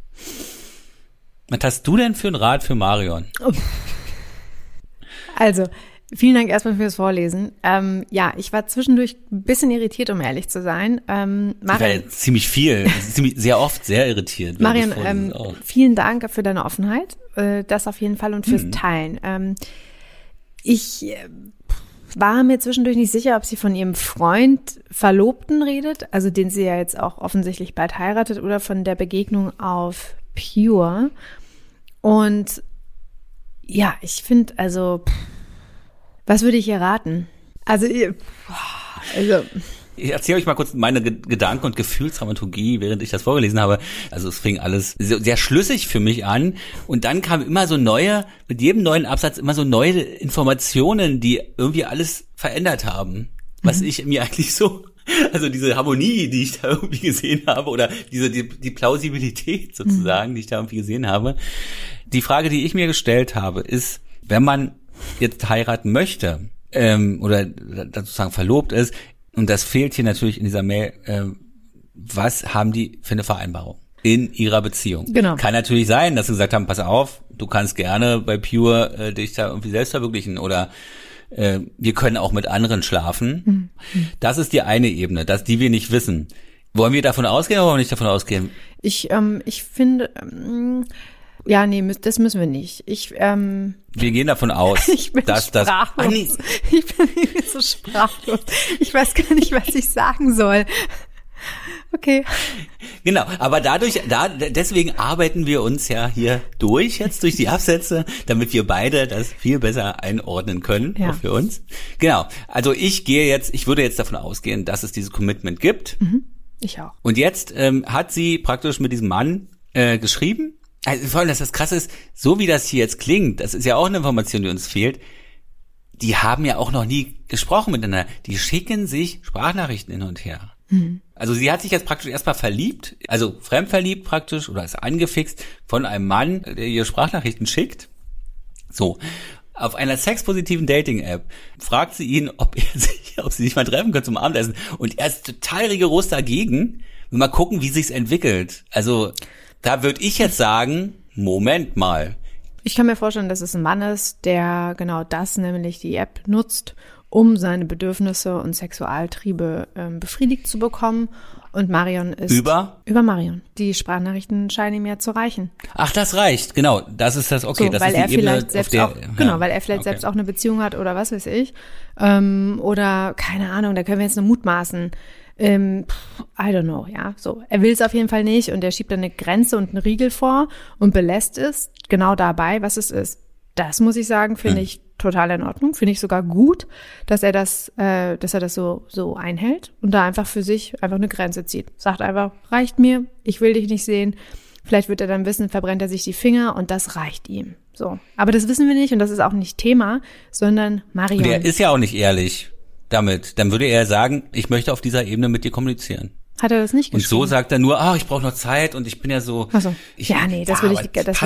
Was hast du denn für einen Rat für Marion? Also, vielen Dank erstmal fürs Vorlesen. Ja, ich war zwischendurch ein bisschen irritiert, um ehrlich zu sein. Ich war ja ziemlich viel, sehr oft sehr irritiert. Marion, vielen Dank für deine Offenheit, das auf jeden Fall und fürs Teilen. Ich war mir zwischendurch nicht sicher, ob sie von ihrem Freund Verlobten redet, also den sie ja jetzt auch offensichtlich bald heiratet, oder von der Begegnung auf Pure. Und ja, ich finde, also was würde ich ihr raten? Ich erzähle euch mal kurz meine Gedanken- und Gefühlsdramaturgie, während ich das vorgelesen habe. Also es fing alles sehr schlüssig für mich an. Und dann kam immer so mit jedem neuen Absatz immer so neue Informationen, die irgendwie alles verändert haben. Was ich mir eigentlich so, also diese Harmonie, die ich da irgendwie gesehen habe, oder die Plausibilität sozusagen, die ich da irgendwie gesehen habe. Die Frage, die ich mir gestellt habe, ist, wenn man jetzt heiraten möchte, oder sozusagen verlobt ist, und das fehlt hier natürlich in dieser Mail, was haben die für eine Vereinbarung in ihrer Beziehung? Genau. Kann natürlich sein, dass sie gesagt haben, pass auf, du kannst gerne bei Pure dich da irgendwie selbst verwirklichen, oder wir können auch mit anderen schlafen. Das ist die eine Ebene, die wir nicht wissen. Wollen wir davon ausgehen oder wollen wir nicht davon ausgehen? Ich finde, ja, nee, das müssen wir nicht. Wir gehen davon aus, ich bin sprachlos. Ich bin so sprachlos. Ich weiß gar nicht, was ich sagen soll. Okay. Genau, aber deswegen arbeiten wir uns ja hier durch die Absätze, damit wir beide das viel besser einordnen können, auch für uns. Genau, also ich würde jetzt davon ausgehen, dass es dieses Commitment gibt. Ich auch. Und jetzt hat sie praktisch mit diesem Mann geschrieben. Also vor allem, dass das krass ist, so wie das hier jetzt klingt, das ist ja auch eine Information, die uns fehlt, die haben ja auch noch nie gesprochen miteinander. Die schicken sich Sprachnachrichten hin und her. Also sie hat sich jetzt praktisch erstmal verliebt, also fremdverliebt praktisch, oder ist angefixt von einem Mann, der ihr Sprachnachrichten schickt. So, auf einer sexpositiven Dating-App fragt sie ihn, ob sie sich mal treffen können zum Abendessen. Und er ist total rigoros dagegen. Mal gucken, wie sich's entwickelt. Also da würde ich jetzt sagen, Moment mal. Ich kann mir vorstellen, dass es ein Mann ist, der genau das, nämlich die App nutzt, um seine Bedürfnisse und Sexualtriebe befriedigt zu bekommen. Und Marion ist über Marion. Die Sprachnachrichten scheinen ihm ja zu reichen. Ach, das reicht, genau. Das ist das, okay. So, das weil ist er die Ebene, vielleicht selbst auch, genau, weil er vielleicht selbst auch eine Beziehung hat oder was weiß ich. Oder keine Ahnung, da können wir jetzt nur mutmaßen. I don't know, ja, so. Er will es auf jeden Fall nicht und er schiebt dann eine Grenze und einen Riegel vor und belässt es genau dabei, was es ist. Das muss ich sagen, finde ich total in Ordnung. Finde ich sogar gut, dass er das so einhält und da einfach für sich einfach eine Grenze zieht. Sagt einfach, reicht mir, ich will dich nicht sehen. Vielleicht wird er dann wissen, verbrennt er sich die Finger und das reicht ihm. So. Aber das wissen wir nicht und das ist auch nicht Thema, sondern Marion. Der ist ja auch nicht ehrlich damit. Dann würde er sagen, ich möchte auf dieser Ebene mit dir kommunizieren. Hat er das nicht geschrieben? Und so sagt er nur, ich brauche noch Zeit und ich bin ja so. Ach so. Das würde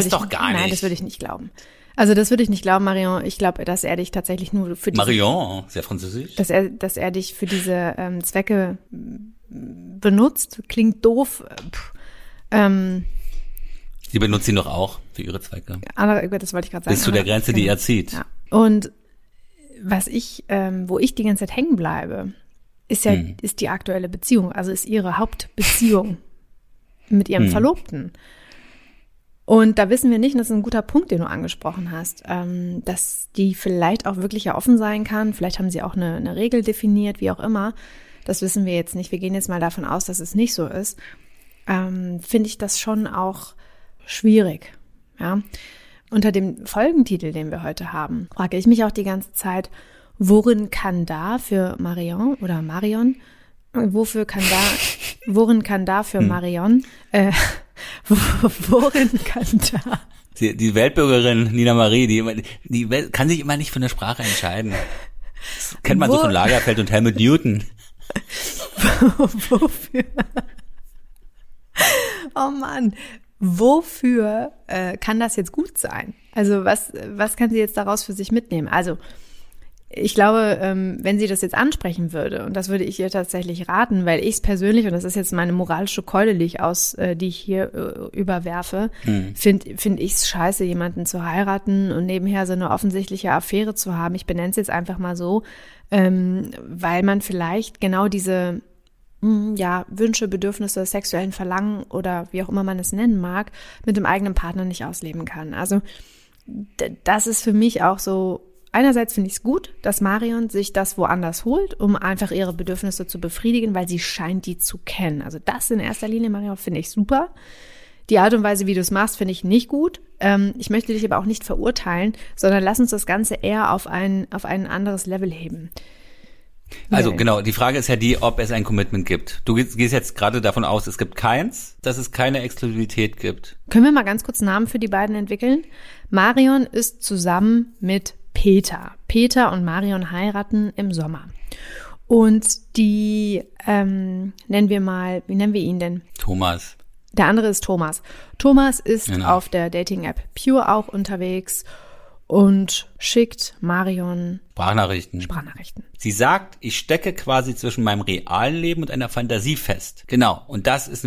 ich nicht glauben. Also das würde ich nicht glauben, Marion. Ich glaube, dass er dich tatsächlich nur für diese, Marion, sehr französisch. Dass er dich für diese Zwecke benutzt. Klingt doof. Sie benutzt ihn doch auch für ihre Zwecke. Das wollte ich gerade sagen. Bis zu der Grenze, die er zieht. Ja. Und wo ich die ganze Zeit hängen bleibe, ist die aktuelle Beziehung, also ist ihre Hauptbeziehung mit ihrem Verlobten. Und da wissen wir nicht, und das ist ein guter Punkt, den du angesprochen hast, dass die vielleicht auch wirklich ja offen sein kann. Vielleicht haben sie auch eine Regel definiert, wie auch immer. Das wissen wir jetzt nicht. Wir gehen jetzt mal davon aus, dass es nicht so ist. Finde ich das schon auch schwierig. Ja? Unter dem Folgentitel, den wir heute haben, frage ich mich auch die ganze Zeit, worin kann da für Marion oder Marion, worin kann da für Marion, worin kann da? Die Weltbürgerin Nina Marie, die kann sich immer nicht für eine Sprache entscheiden. Das kennt man so von Lagerfeld und Helmut Newton. Wofür? Oh Mann, wofür kann das jetzt gut sein? Also was kann sie jetzt daraus für sich mitnehmen? Also ich glaube, wenn sie das jetzt ansprechen würde, und das würde ich ihr tatsächlich raten, weil ich es persönlich, und das ist jetzt meine moralische Keule, die ich hier überwerfe, finde ich es scheiße, jemanden zu heiraten und nebenher so eine offensichtliche Affäre zu haben. Ich benenne es jetzt einfach mal so, weil man vielleicht genau diese Wünsche, Bedürfnisse, sexuellen Verlangen oder wie auch immer man es nennen mag, mit dem eigenen Partner nicht ausleben kann. Also das ist für mich auch so, einerseits finde ich es gut, dass Marion sich das woanders holt, um einfach ihre Bedürfnisse zu befriedigen, weil sie scheint die zu kennen. Also das in erster Linie, Marion, finde ich super. Die Art und Weise, wie du es machst, finde ich nicht gut. Ich möchte dich aber auch nicht verurteilen, sondern lass uns das Ganze eher auf ein anderes Level heben. Also genau, die Frage ist ja die, ob es ein Commitment gibt. Du gehst jetzt gerade davon aus, es gibt keins, dass es keine Exklusivität gibt. Können wir mal ganz kurz Namen für die beiden entwickeln? Marion ist zusammen mit Peter. Peter und Marion heiraten im Sommer. Und die nennen wir ihn denn? Thomas. Der andere ist Thomas. Thomas ist auf der Dating-App Pure auch unterwegs und schickt Marion Sprachnachrichten. Sie sagt, ich stecke quasi zwischen meinem realen Leben und einer Fantasie fest. Genau. Und das ist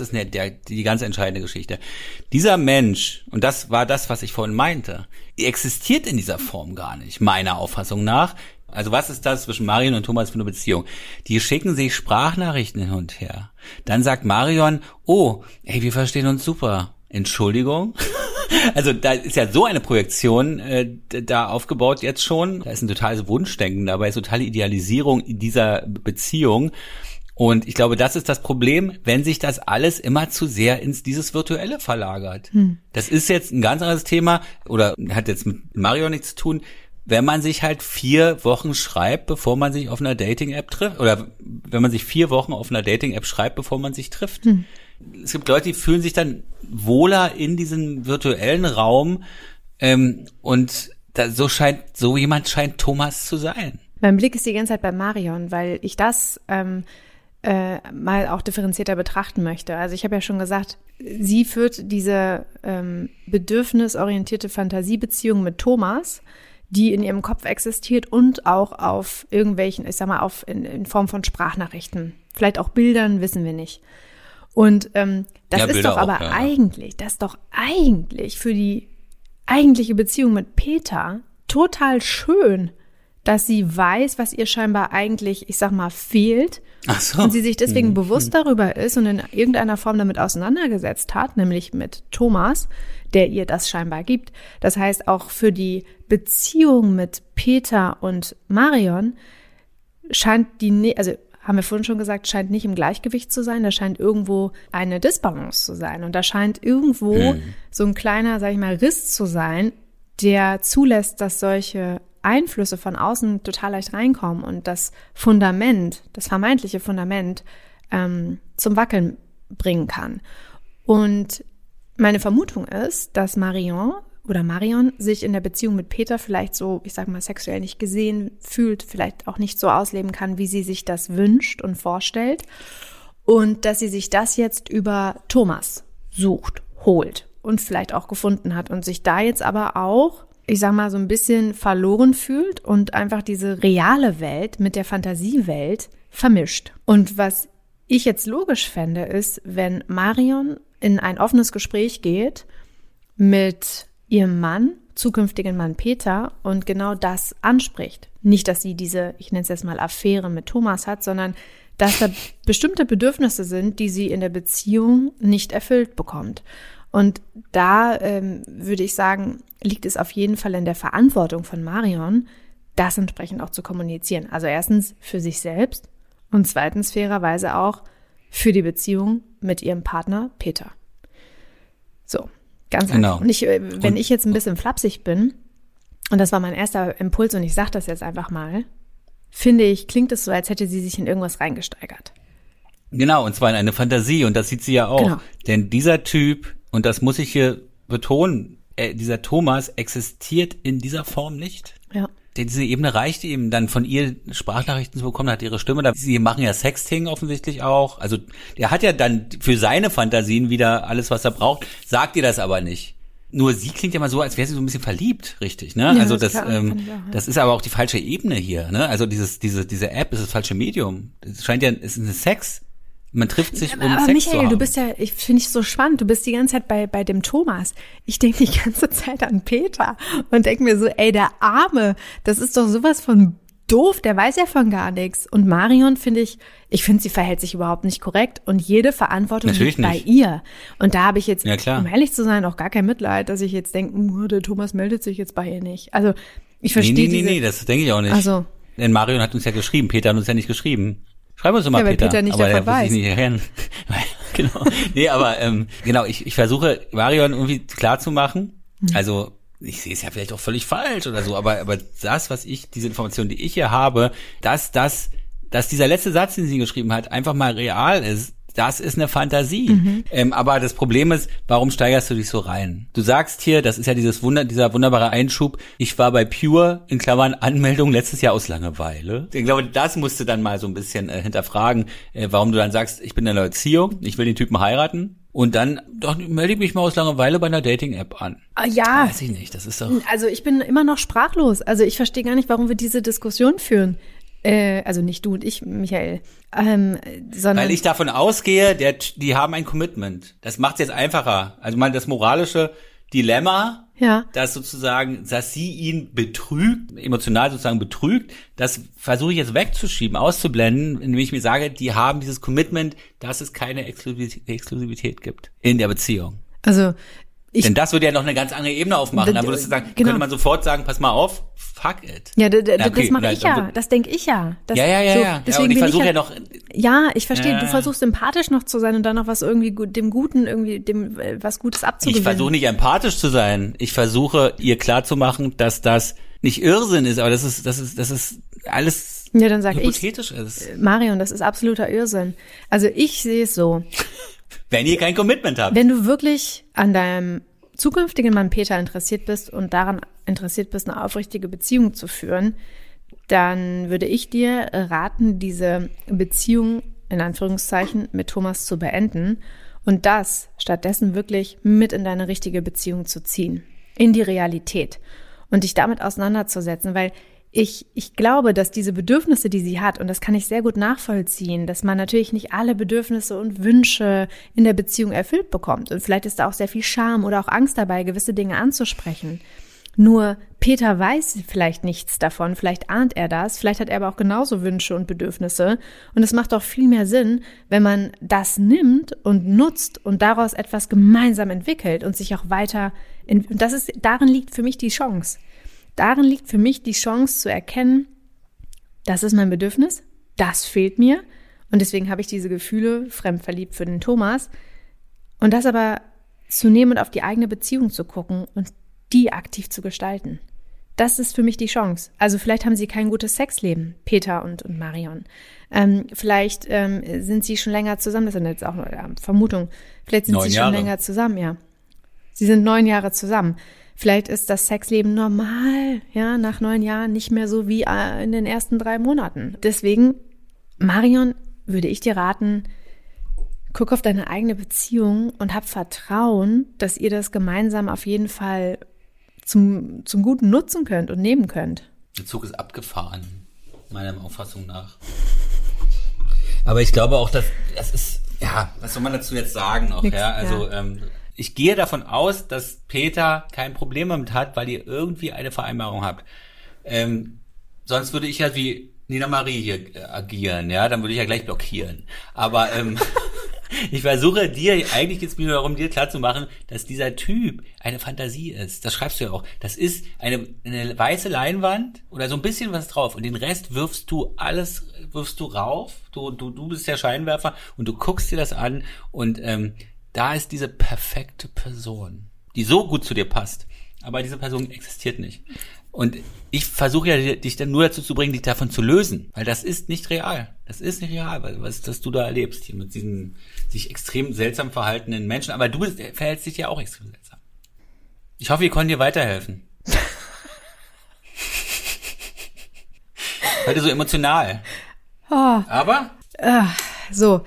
die ganz entscheidende Geschichte. Dieser Mensch, und das war das, was ich vorhin meinte, existiert in dieser Form gar nicht, meiner Auffassung nach. Also was ist das zwischen Marion und Thomas für eine Beziehung? Die schicken sich Sprachnachrichten hin und her. Dann sagt Marion, wir verstehen uns super. Entschuldigung? Also da ist ja so eine Projektion da aufgebaut jetzt schon. Da ist ein totales Wunschdenken dabei, ist totale Idealisierung dieser Beziehung. Und ich glaube, das ist das Problem, wenn sich das alles immer zu sehr ins dieses Virtuelle verlagert. Das ist jetzt ein ganz anderes Thema oder hat jetzt mit Marion nichts zu tun. Wenn man sich halt 4 Wochen schreibt, bevor man sich auf einer Dating-App trifft, oder wenn man sich 4 Wochen auf einer Dating-App schreibt, bevor man sich trifft. Es gibt Leute, die fühlen sich dann wohler in diesem virtuellen Raum und so jemand scheint Thomas zu sein. Mein Blick ist die ganze Zeit bei Marion, weil ich das mal auch differenzierter betrachten möchte. Also ich habe ja schon gesagt, sie führt diese bedürfnisorientierte Fantasiebeziehung mit Thomas, die in ihrem Kopf existiert und auch auf irgendwelchen, ich sag mal, in Form von Sprachnachrichten. Vielleicht auch Bildern, wissen wir nicht. Und das ist doch aber eigentlich für die eigentliche Beziehung mit Peter total schön, dass sie weiß, was ihr scheinbar eigentlich, ich sag mal, fehlt. Ach so. Und sie sich deswegen bewusst darüber ist und in irgendeiner Form damit auseinandergesetzt hat, nämlich mit Thomas, der ihr das scheinbar gibt. Das heißt, auch für die Beziehung mit Peter und Marion scheint haben wir vorhin schon gesagt, scheint nicht im Gleichgewicht zu sein. Da scheint irgendwo eine Disbalance zu sein. Und da scheint irgendwo so ein kleiner, sag ich mal, Riss zu sein, der zulässt, dass solche Einflüsse von außen total leicht reinkommen und das vermeintliche Fundament zum Wackeln bringen kann. Und meine Vermutung ist, dass Marion sich in der Beziehung mit Peter vielleicht so, ich sag mal, sexuell nicht gesehen fühlt, vielleicht auch nicht so ausleben kann, wie sie sich das wünscht und vorstellt. Und dass sie sich das jetzt über Thomas sucht, holt und vielleicht auch gefunden hat und sich da jetzt aber auch, ich sag mal, so ein bisschen verloren fühlt und einfach diese reale Welt mit der Fantasiewelt vermischt. Und was ich jetzt logisch fände, ist, wenn Marion in ein offenes Gespräch geht mit ihrem Mann zukünftigen Mann Peter und genau das anspricht. Nicht, dass sie diese, ich nenne es jetzt mal Affäre mit Thomas hat, sondern dass da bestimmte Bedürfnisse sind, die sie in der Beziehung nicht erfüllt bekommt. Und da würde ich sagen, liegt es auf jeden Fall in der Verantwortung von Marion, das entsprechend auch zu kommunizieren. Also erstens für sich selbst und zweitens fairerweise auch für die Beziehung mit ihrem Partner Peter. So, ganz einfach. Und wenn ich jetzt ein bisschen flapsig bin, und das war mein erster Impuls und ich sage das jetzt einfach mal, finde ich, klingt es so, als hätte sie sich in irgendwas reingesteigert. Genau, und zwar in eine Fantasie und das sieht sie ja auch. Genau. Denn dieser Typ, und das muss ich hier betonen, dieser Thomas existiert in dieser Form nicht. Ja. Denn diese Ebene reicht ihm dann von ihr Sprachnachrichten zu bekommen, hat ihre Stimme. Sie machen ja Sexting offensichtlich auch. Also der hat ja dann für seine Fantasien wieder alles, was er braucht, sagt ihr das aber nicht. Nur sie klingt ja mal so, als wäre sie so ein bisschen verliebt, richtig, ne? Ja, also das ist aber auch die falsche Ebene hier, ne? Also diese App ist das falsche Medium. Es scheint ja, es ist eine Sex. Man trifft sich, um aber Sex Michael, zu haben. Du bist ja, finde ich so spannend, du bist die ganze Zeit bei dem Thomas. Ich denke die ganze Zeit an Peter und denke mir so, ey, der Arme, das ist doch sowas von doof, der weiß ja von gar nichts. Und Marion finde ich finde, sie verhält sich überhaupt nicht korrekt und jede Verantwortung liegt bei ihr. Und da habe ich jetzt, um ehrlich zu sein, auch gar kein Mitleid, dass ich jetzt denke, der Thomas meldet sich jetzt bei ihr nicht. Also ich verstehe Nee, das denke ich auch nicht. Also, denn Marion hat uns ja geschrieben, Peter hat uns ja nicht geschrieben. Schreib uns doch mal, Peter. Peter nicht aber davon weiß. Nicht erkennen. Genau. Nee, aber genau, ich versuche Marion irgendwie klar zu machen. Also ich sehe es ja vielleicht auch völlig falsch oder so, aber das, diese Information, die ich hier habe, dass dieser letzte Satz, den sie geschrieben hat, einfach mal real ist, das ist eine Fantasie. Aber das Problem ist, warum steigerst du dich so rein? Du sagst hier, das ist ja dieser wunderbare Einschub, ich war bei Pure, in Klammern Anmeldung, letztes Jahr aus Langeweile. Ich glaube, das musst du dann mal so ein bisschen hinterfragen, warum du dann sagst, ich bin in der Beziehung, ich will den Typen heiraten. Und dann doch melde ich mich mal aus Langeweile bei einer Dating-App an. Ja. Weiß ich nicht, das ist doch... Also ich bin immer noch sprachlos. Also ich verstehe gar nicht, warum wir diese Diskussion führen. Also nicht du und ich, Michael, sondern... Weil ich davon ausgehe, die haben ein Commitment. Das macht es jetzt einfacher. Also mal das moralische Dilemma, dass sozusagen, dass sie ihn betrügt, emotional sozusagen betrügt, das versuche ich jetzt wegzuschieben, auszublenden, indem ich mir sage, die haben dieses Commitment, dass es keine Exklusivität gibt in der Beziehung. Also denn das würde ja noch eine ganz andere Ebene aufmachen. Dann würdest du sagen, könnte man sofort sagen, pass mal auf, fuck it. Ja, das mache ich ja, das denke ich ja. Ja. Deswegen und ich versuche ja noch... Ja, ich verstehe, du versuchst sympathisch noch zu sein und dann noch was irgendwie dem Guten, dem was Gutes abzugewinnen. Ich versuche nicht empathisch zu sein. Ich versuche ihr klarzumachen, dass das nicht Irrsinn ist, aber das ist alles dann sag hypothetisch ist. Marion, das ist absoluter Irrsinn. Also ich sehe es so. Wenn ihr kein Commitment habt. Wenn du wirklich an deinem zukünftigen Mann Peter interessiert bist und daran interessiert bist, eine aufrichtige Beziehung zu führen, dann würde ich dir raten, diese Beziehung in Anführungszeichen mit Thomas zu beenden und das stattdessen wirklich mit in deine richtige Beziehung zu ziehen, in die Realität und dich damit auseinanderzusetzen, weil ich glaube, dass diese Bedürfnisse, die sie hat, und das kann ich sehr gut nachvollziehen, dass man natürlich nicht alle Bedürfnisse und Wünsche in der Beziehung erfüllt bekommt. Und vielleicht ist da auch sehr viel Scham oder auch Angst dabei, gewisse Dinge anzusprechen. Nur Peter weiß vielleicht nichts davon, vielleicht ahnt er das, vielleicht hat er aber auch genauso Wünsche und Bedürfnisse. Und es macht doch viel mehr Sinn, wenn man das nimmt und nutzt und daraus etwas gemeinsam entwickelt und sich auch weiter, darin liegt für mich die Chance. Darin liegt für mich die Chance zu erkennen, das ist mein Bedürfnis, das fehlt mir und deswegen habe ich diese Gefühle fremdverliebt für den Thomas und das aber zu nehmen und auf die eigene Beziehung zu gucken und die aktiv zu gestalten. Das ist für mich die Chance. Also vielleicht haben sie kein gutes Sexleben, Peter und Marion. Vielleicht sind sie schon länger zusammen, das sind jetzt auch eine Vermutung, vielleicht sind sie schon länger zusammen, ja. Sie sind 9 Jahre zusammen. Vielleicht ist das Sexleben normal, ja, nach 9 Jahren nicht mehr so wie in den ersten 3 Monaten. Deswegen, Marion, würde ich dir raten, guck auf deine eigene Beziehung und hab Vertrauen, dass ihr das gemeinsam auf jeden Fall zum Guten nutzen könnt und nehmen könnt. Der Zug ist abgefahren, meiner Auffassung nach. Aber ich glaube auch, dass das ist, ja, was soll man dazu jetzt sagen noch, ja? Also, ich gehe davon aus, dass Peter kein Problem damit hat, weil ihr irgendwie eine Vereinbarung habt. Sonst würde ich ja wie Nina Marie hier agieren, ja, dann würde ich ja gleich blockieren. Aber ich versuche dir eigentlich jetzt nur darum, dir klarzumachen, dass dieser Typ eine Fantasie ist. Das schreibst du ja auch. Das ist eine weiße Leinwand oder so ein bisschen was drauf und den Rest wirfst du rauf. Du bist der Scheinwerfer und du guckst dir das an und da ist diese perfekte Person, die so gut zu dir passt. Aber diese Person existiert nicht. Und ich versuche ja, dich dann nur dazu zu bringen, dich davon zu lösen. Weil das ist nicht real. Das ist nicht real, was du da erlebst hier mit diesen sich extrem seltsam verhaltenen Menschen. Aber du verhältst dich ja auch extrem seltsam. Ich hoffe, wir konnten dir weiterhelfen. Heute so emotional. Oh. Aber so.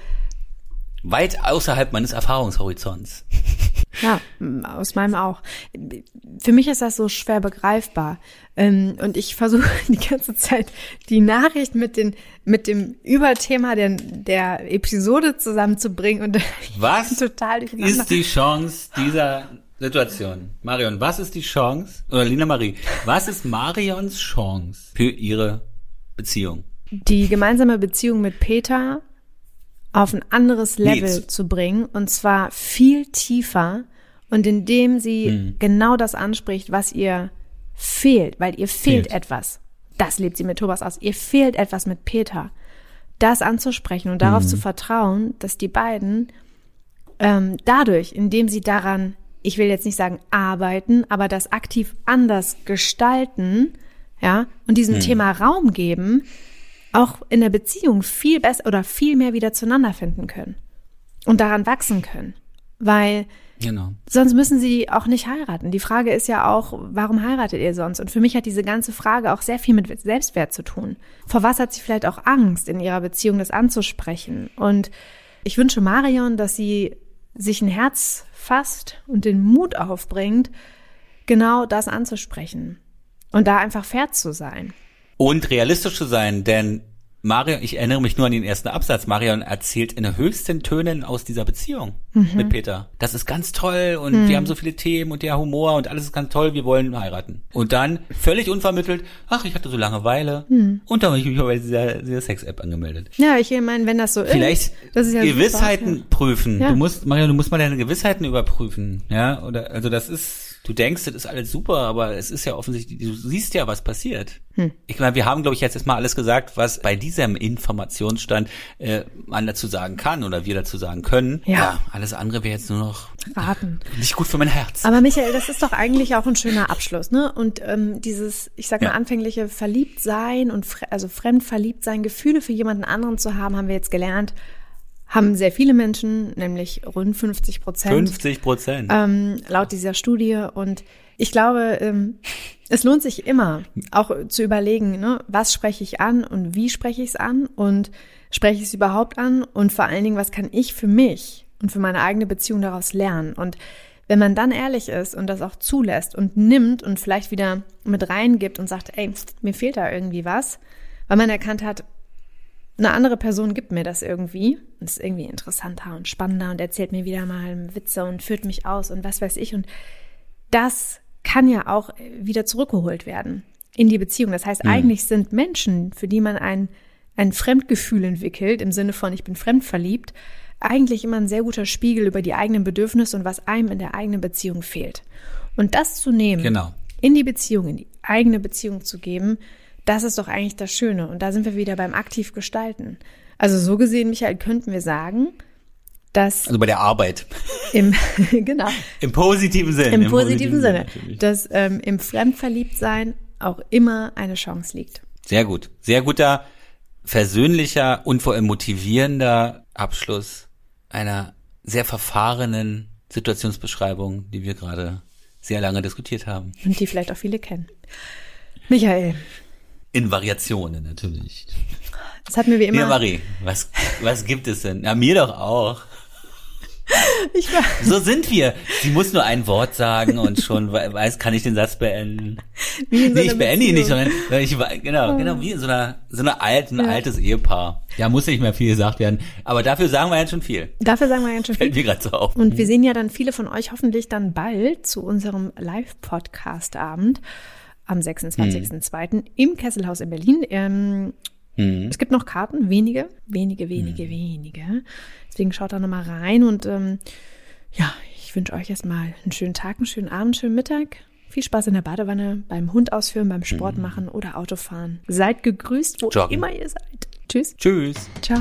Weit außerhalb meines Erfahrungshorizonts. Ja, aus meinem auch. Für mich ist das so schwer begreifbar. Und ich versuche die ganze Zeit, die Nachricht mit dem Überthema der Episode zusammenzubringen. Und was total ist die Chance dieser Situation? Marion, was ist die Chance? Oder Lina Marie, was ist Marions Chance für ihre Beziehung? Die gemeinsame Beziehung mit Peter auf ein anderes Level zu bringen, und zwar viel tiefer und indem sie genau das anspricht, was ihr fehlt, weil ihr fehlt etwas. Das lebt sie mit Thomas aus. Ihr fehlt etwas mit Peter. Das anzusprechen und darauf zu vertrauen, dass die beiden dadurch, indem sie daran, ich will jetzt nicht sagen arbeiten, aber das aktiv anders gestalten, ja, und diesem Thema Raum geben, auch in der Beziehung viel besser oder viel mehr wieder zueinander finden können und daran wachsen können, weil sonst müssen sie auch nicht heiraten. Die Frage ist ja auch, warum heiratet ihr sonst? Und für mich hat diese ganze Frage auch sehr viel mit Selbstwert zu tun. Vor was hat sie vielleicht auch Angst in ihrer Beziehung, das anzusprechen? Und ich wünsche Marion, dass sie sich ein Herz fasst und den Mut aufbringt, genau das anzusprechen und da einfach fair zu sein. Und realistisch zu sein, denn Marion, ich erinnere mich nur an den ersten Absatz, Marion erzählt in höchsten Tönen aus dieser Beziehung mit Peter. Das ist ganz toll und wir haben so viele Themen und der Humor und alles ist ganz toll, wir wollen heiraten. Und dann völlig unvermittelt, ich hatte so Langeweile und dann habe ich mich bei dieser Sex-App angemeldet. Ja, ich meine, wenn das so vielleicht das ist ja Gewissheiten super, prüfen. Ja. Du musst mal deine Gewissheiten überprüfen, ja, oder also das ist. Du denkst, das ist alles super, aber es ist ja offensichtlich, du siehst ja, was passiert. Ich meine, wir haben, glaube ich, jetzt mal alles gesagt, was bei diesem Informationsstand man dazu sagen kann oder wir dazu sagen können. Ja, alles andere wäre jetzt nur noch raten. Nicht gut für mein Herz. Aber Michael, das ist doch eigentlich auch ein schöner Abschluss, ne? Und dieses, ich sag mal, anfängliche Verliebtsein und Fremdverliebtsein, Gefühle für jemanden anderen zu haben, haben wir jetzt gelernt, haben sehr viele Menschen, nämlich rund 50%. 50%. Laut dieser Studie. Und ich glaube, es lohnt sich immer, auch zu überlegen, ne, was spreche ich an und wie spreche ich es an und spreche ich es überhaupt an und vor allen Dingen, was kann ich für mich und für meine eigene Beziehung daraus lernen. Und wenn man dann ehrlich ist und das auch zulässt und nimmt und vielleicht wieder mit reingibt und sagt, ey, mir fehlt da irgendwie was, weil man erkannt hat, eine andere Person gibt mir das irgendwie und ist irgendwie interessanter und spannender und erzählt mir wieder mal Witze und führt mich aus und was weiß ich. Und das kann ja auch wieder zurückgeholt werden in die Beziehung. Das heißt, eigentlich sind Menschen, für die man ein Fremdgefühl entwickelt, im Sinne von ich bin fremdverliebt, eigentlich immer ein sehr guter Spiegel über die eigenen Bedürfnisse und was einem in der eigenen Beziehung fehlt. Und das zu nehmen, in die Beziehung, in die eigene Beziehung zu geben, das ist doch eigentlich das Schöne. Und da sind wir wieder beim aktiv gestalten. Also so gesehen, Michael, könnten wir sagen, dass... Also bei der Arbeit. Genau. Im positiven Sinne. Im positiven Sinne. Dass im Fremdverliebtsein auch immer eine Chance liegt. Sehr gut. Sehr guter, versöhnlicher und vor allem motivierender Abschluss einer sehr verfahrenen Situationsbeschreibung, die wir gerade sehr lange diskutiert haben. Und die vielleicht auch viele kennen. Michael. In Variationen natürlich. Das hat mir wie immer... Ja, Marie, was gibt es denn? Ja, mir doch auch. So sind wir. Sie muss nur ein Wort sagen und schon kann ich den Satz beenden. Ich beende ihn nicht, sondern ich war, genau, wie in so ein altes Ehepaar. Ja, muss nicht mehr viel gesagt werden. Aber dafür sagen wir jetzt schon viel. Fällt mir gerade so auf. Und wir sehen ja dann viele von euch hoffentlich dann bald zu unserem Live-Podcast-Abend am 26.02. im Kesselhaus in Berlin. Es gibt noch Karten, wenige. Deswegen schaut da nochmal rein und ich wünsche euch erstmal einen schönen Tag, einen schönen Abend, einen schönen Mittag. Viel Spaß in der Badewanne, beim Hund ausführen, beim Sport machen oder Autofahren. Seid gegrüßt, wo immer ihr seid. Tschüss. Ciao.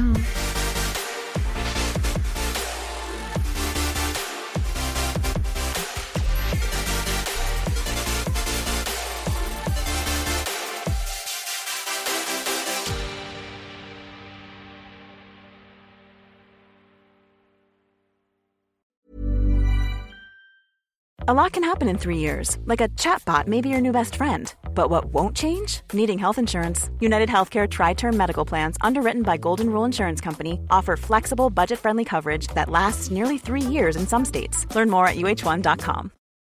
A lot can happen in 3 years, like a chatbot may be your new best friend. But what won't change? Needing health insurance. United Healthcare Tri-Term Medical Plans, underwritten by Golden Rule Insurance Company, offer flexible, budget-friendly coverage that lasts nearly 3 years in some states. Learn more at uh1.com.